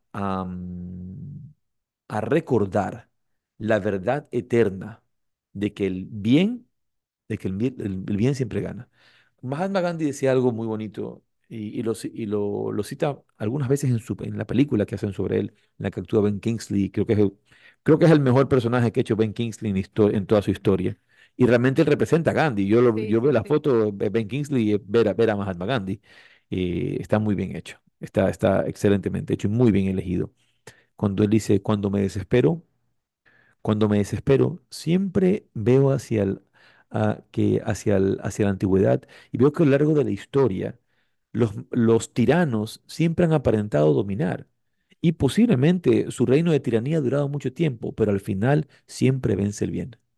a recordar la verdad eterna de que el bien, el bien siempre gana. Mahatma Gandhi decía algo muy bonito lo cita algunas veces en la película que hacen sobre él, en la que actúa Ben Kingsley. Creo que es el mejor personaje que ha hecho Ben Kingsley en toda su historia. Y realmente él representa a Gandhi. Sí, Yo veo sí, la sí. foto de Ben Kingsley y es ver a Mahatma Gandhi. Está muy bien hecho. Está excelentemente hecho y muy bien elegido. Cuando él dice, cuando me desespero, siempre veo hacia la antigüedad y veo que a lo largo de la historia los tiranos siempre han aparentado dominar y posiblemente su reino de tiranía ha durado mucho tiempo, pero al final siempre vence el bien.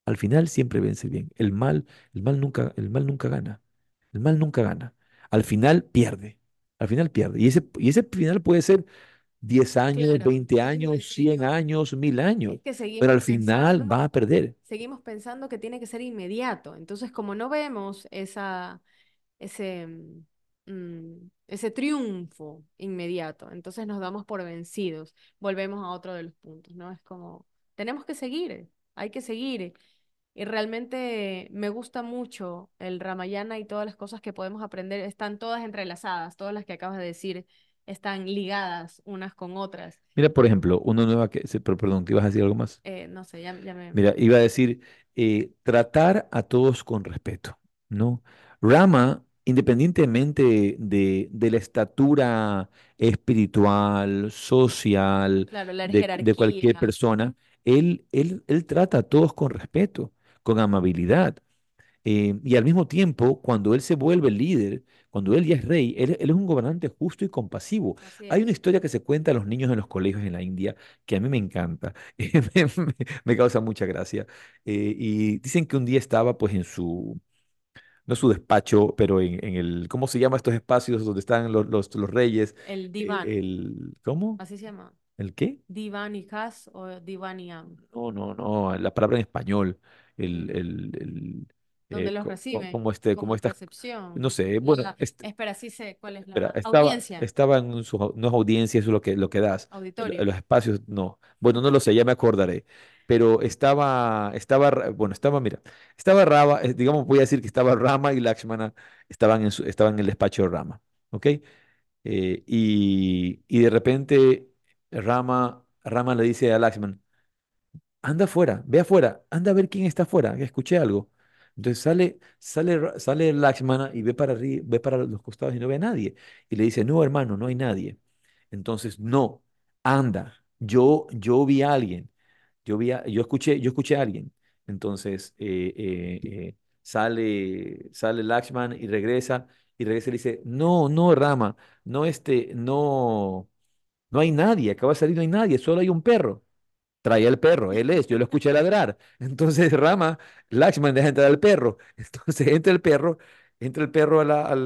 al final siempre vence el bien. El mal nunca gana. El mal nunca gana. Al final pierde. Al final pierde. Y ese final puede ser 10 años, Claro, 20 es lo años, 100 distinto. años, 1000 años. Es que Pero al final va a perder. seguimos pensando que tiene que ser inmediato. Entonces, como no vemos ese, ese triunfo inmediato. Entonces nos damos por vencidos. Volvemos a otro de los puntos, ¿no? Es como, tenemos que seguir, hay que seguir. Y realmente me gusta mucho el Ramayana y todas las cosas que podemos aprender. Están todas entrelazadas, todas las que acabas de decir están ligadas unas con otras. Mira, por ejemplo, una nueva perdón, que ibas a decir algo más. No sé, ya me... Mira, iba a decir, tratar a todos con respeto, ¿no? Rama, independientemente de la estatura espiritual, social, Claro, la de cualquier jerarquía. persona, él trata a todos con respeto, con amabilidad. Y al mismo tiempo, cuando él se vuelve líder, cuando él ya es rey, él es un gobernante justo y compasivo. Así Hay una es. historia que se cuenta a los niños en los colegios en la India que a mí me encanta, me causa mucha gracia. Y dicen que un día estaba pues en su, no su despacho, pero en el, ¿cómo se llama estos espacios donde están los reyes? El diván, ¿Cómo? así se llama. ¿El qué? Divan y Has o Divan y Am. No, no, no, la palabra en español, el, Mm, el, el, donde los como reciben, como como estas, no recepción. sé, bueno, Espera, sí sé cuál es espera, la audiencia, estaba en sus, no es audiencia, eso es lo que das, en auditorio. los espacios, no, bueno, no lo sé, ya me acordaré, pero bueno, mira, estaba Rama, digamos, voy a decir que estaba Rama y Lakshmana, estaban en el despacho de Rama, ¿ok? Y de repente Rama le dice a Lakshman, anda afuera, ve afuera, anda a ver quién está afuera, que escuché algo. Entonces sale Lakshmana y ve para arriba, ve para los costados y no ve a nadie. Y le dice, no, hermano, no hay nadie. Entonces, no, anda, yo vi a alguien, yo escuché a alguien. Entonces, sale Lakshman y regresa y le dice, no, no, Rama, no hay nadie, acaba de salir, no hay nadie, solo hay un perro. Traía el perro, yo lo escuché ladrar. Entonces Lakshman deja entrar al perro. Entonces entra el perro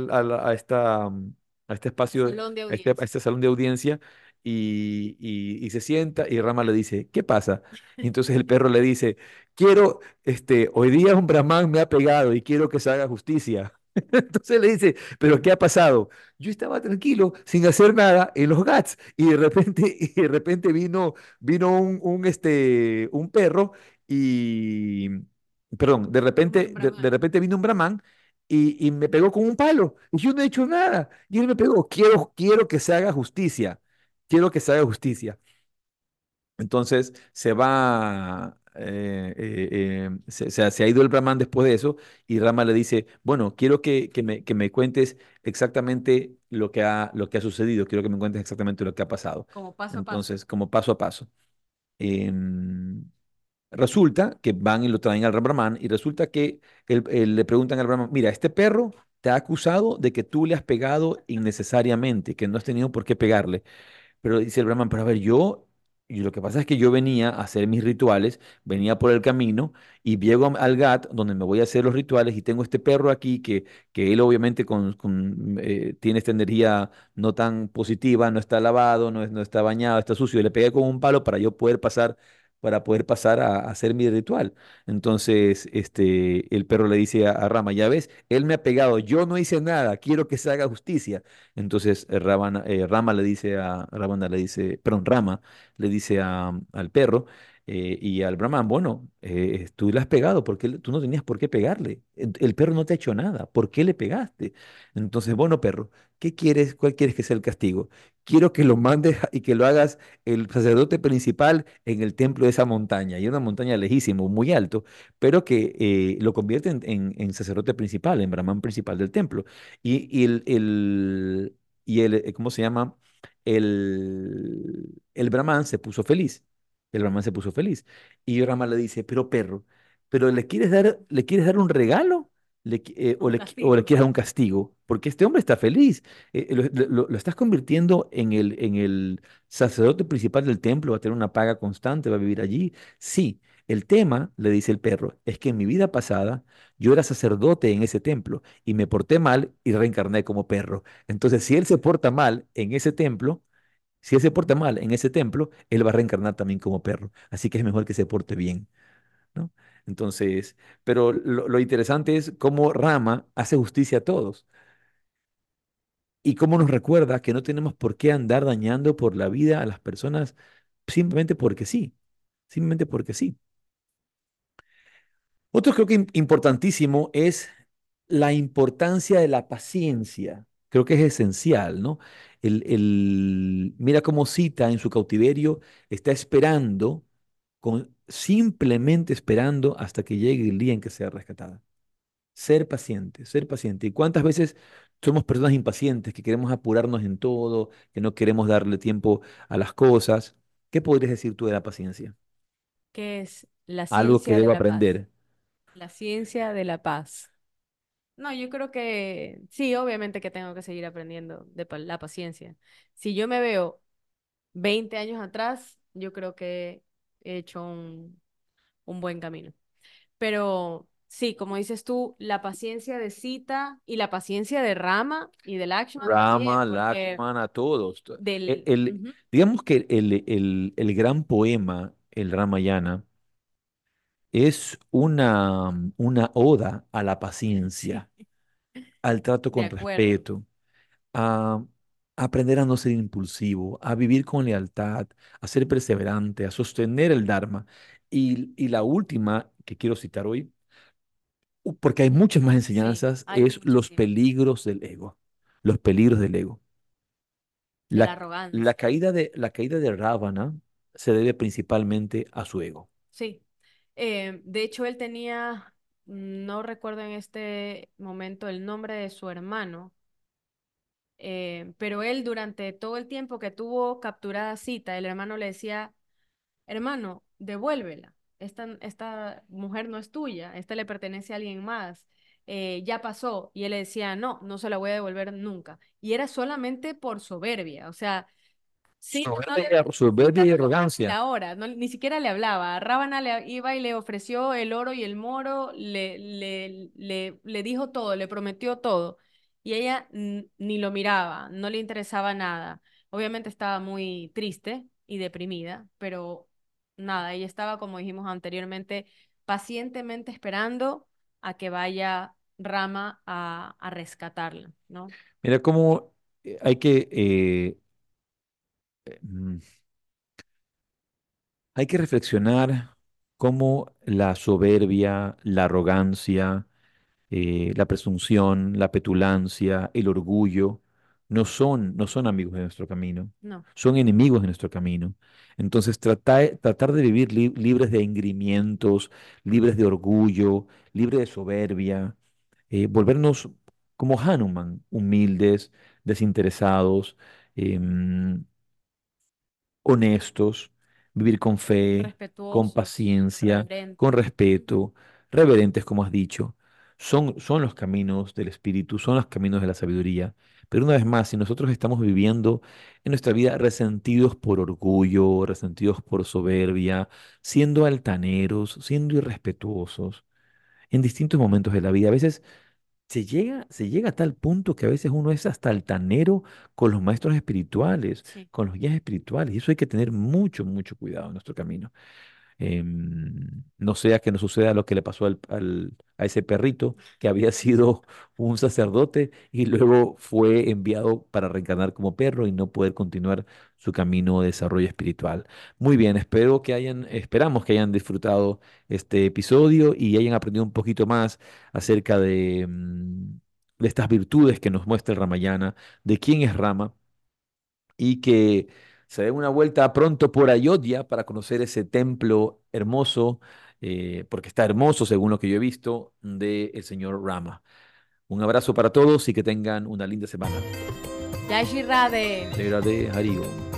a este espacio, Salón de a audiencia. este salón de audiencia y se sienta y Rama le dice, ¿qué pasa? Y entonces el perro le dice, hoy día un brahman me ha pegado y quiero que se haga justicia. Entonces le dice, ¿pero qué ha pasado? Yo estaba tranquilo, sin hacer nada, en los GATS, y de repente vino un perro y, perdón, de repente, Un de brahman. repente vino un brahman y me pegó con un palo. Y yo no he hecho nada. Y él me pegó. Quiero que se haga justicia. Quiero que se haga justicia. Entonces se ha ido el Brahman después de eso y Rama le dice, bueno, quiero que me cuentes exactamente lo que ha sucedido, quiero que me cuentes exactamente lo que ha pasado. Como paso a paso. Entonces, como paso a paso. Em, Resulta que van y lo traen al Brahman y resulta que le preguntan al Brahman, mira, este perro te ha acusado de que tú le has pegado innecesariamente, que no has tenido por qué pegarle. Pero dice el Brahman, pero a ver, y lo que pasa es que yo venía a hacer mis rituales, venía por el camino y llego al Ghat donde me voy a hacer los rituales y tengo este perro aquí que él obviamente tiene esta energía no tan positiva, no está lavado, no está bañado, está sucio, y le pegué con un palo para poder pasar a hacer mi ritual. Entonces, el perro le dice a Rama, ya ves, él me ha pegado, yo no hice nada, quiero que se haga justicia. Entonces Rama le dice al perro y al Brahman, bueno, tú le has pegado, porque tú no tenías por qué pegarle. El perro no te ha hecho nada, ¿por qué le pegaste? Entonces, bueno, perro, ¿qué quieres? ¿Cuál quieres que sea el castigo? Quiero que lo mandes y que lo hagas el sacerdote principal en el templo de esa montaña, y una montaña lejísimo, muy alto, pero que lo convierte en sacerdote principal, en Brahman principal del templo. ¿Cómo se llama? El Brahman se puso feliz. El Brahman se puso feliz. Y Rama le dice, pero perro, ¿pero le quieres dar un regalo? ¿O Un le castigo. quieres dar un castigo? Porque este hombre está feliz. Lo estás convirtiendo en el sacerdote principal del templo, va a tener una paga constante, va a vivir allí. Sí. El tema, le dice el perro, es que en mi vida pasada yo era sacerdote en ese templo y me porté mal y reencarné como perro. Entonces, si él se porta mal en ese templo, si él se porta mal en ese templo, él va a reencarnar también como perro. Así que es mejor que se porte bien, ¿no? Entonces, pero lo interesante es cómo Rama hace justicia a todos y cómo nos recuerda que no tenemos por qué andar dañando por la vida a las personas simplemente porque sí, simplemente porque sí. Otro creo que importantísimo es la importancia de la paciencia. Creo que es esencial, ¿no? Mira cómo Sita en su cautiverio está esperando, simplemente esperando hasta que llegue el día en que sea rescatada. Ser paciente, ser paciente. ¿Y cuántas veces somos personas impacientes que queremos apurarnos en todo, que no queremos darle tiempo a las cosas? ¿Qué podrías decir tú de la paciencia? ¿Qué es la Algo que ciencia de debo la paz? aprender. La ciencia de la paz. No, yo creo que sí, obviamente que tengo que seguir aprendiendo de la paciencia. Si yo me veo 20 años atrás, yo creo que he hecho un buen camino. Pero sí, como dices tú, la paciencia de Sita y la paciencia de Rama y de Lakshman también, Rama, porque Lakshmana, todos. El, del... el- Ujú. digamos que el gran poema, el Ramayana, es una oda a la Sí, paciencia, al trato de con acuerdo. respeto, a aprender a no ser impulsivo, a vivir con lealtad, a ser perseverante, a sostener el Dharma. Y la última que quiero citar hoy, porque hay muchas más Sí, enseñanzas, hay es los muchísimas. peligros del ego. Los peligros del ego. De la La, la arrogancia. caída la caída de Ravana se debe principalmente a su ego. Sí. De hecho, él tenía, no recuerdo en este momento el nombre de su hermano, pero él durante todo el tiempo que tuvo capturada Sita, el hermano le decía, hermano, devuélvela. Esta mujer no es tuya, esta le pertenece a alguien más. Ya pasó. Y él le decía, no, no se la voy a devolver nunca. Y era solamente por soberbia. O sea, Sita no le, Soberbia Sita y no le daba ni arrogancia. la hora, ni siquiera le hablaba. Rábana le iba y le ofreció el oro y el moro, le dijo todo, le prometió todo. Y ella ni lo miraba, no le interesaba nada. Obviamente estaba muy triste y deprimida, pero nada, ella estaba, como dijimos anteriormente, pacientemente esperando a que vaya Rama a rescatarla, ¿no? Mira cómo hay mm, hay que reflexionar cómo la soberbia, la arrogancia, la presunción, la petulancia, el orgullo, no son amigos de nuestro camino, No, son enemigos de nuestro camino. Entonces, tratar de vivir libres de engrimientos, libres de orgullo, libres de soberbia, volvernos como Hanuman, humildes, desinteresados, em, honestos, vivir con fe, con respetuosos, paciencia, con reverentes. respeto, reverentes, como has dicho. Son los caminos del espíritu, son los caminos de la sabiduría. Pero una vez más, si nosotros estamos viviendo en nuestra vida resentidos por orgullo, resentidos por soberbia, siendo altaneros, siendo irrespetuosos en distintos momentos de la vida, a veces se llega a tal punto que a veces uno es hasta altanero con los maestros espirituales, Sí. con los guías espirituales. Y eso hay que tener mucho, mucho cuidado en nuestro camino. No sea que nos suceda lo que le pasó a ese perrito que había sido un sacerdote y luego fue enviado para reencarnar como perro y no poder continuar su camino de desarrollo espiritual. Muy bien, esperamos que hayan disfrutado este episodio y hayan aprendido un poquito más acerca de estas virtudes que nos muestra el Ramayana, de quién es Rama y que se den una vuelta pronto por Ayodhya para conocer ese templo hermoso, porque está hermoso según lo que yo he visto, del señor Rama. Un abrazo para todos y que tengan una linda semana. Jai Shri Radhe. De Hariom.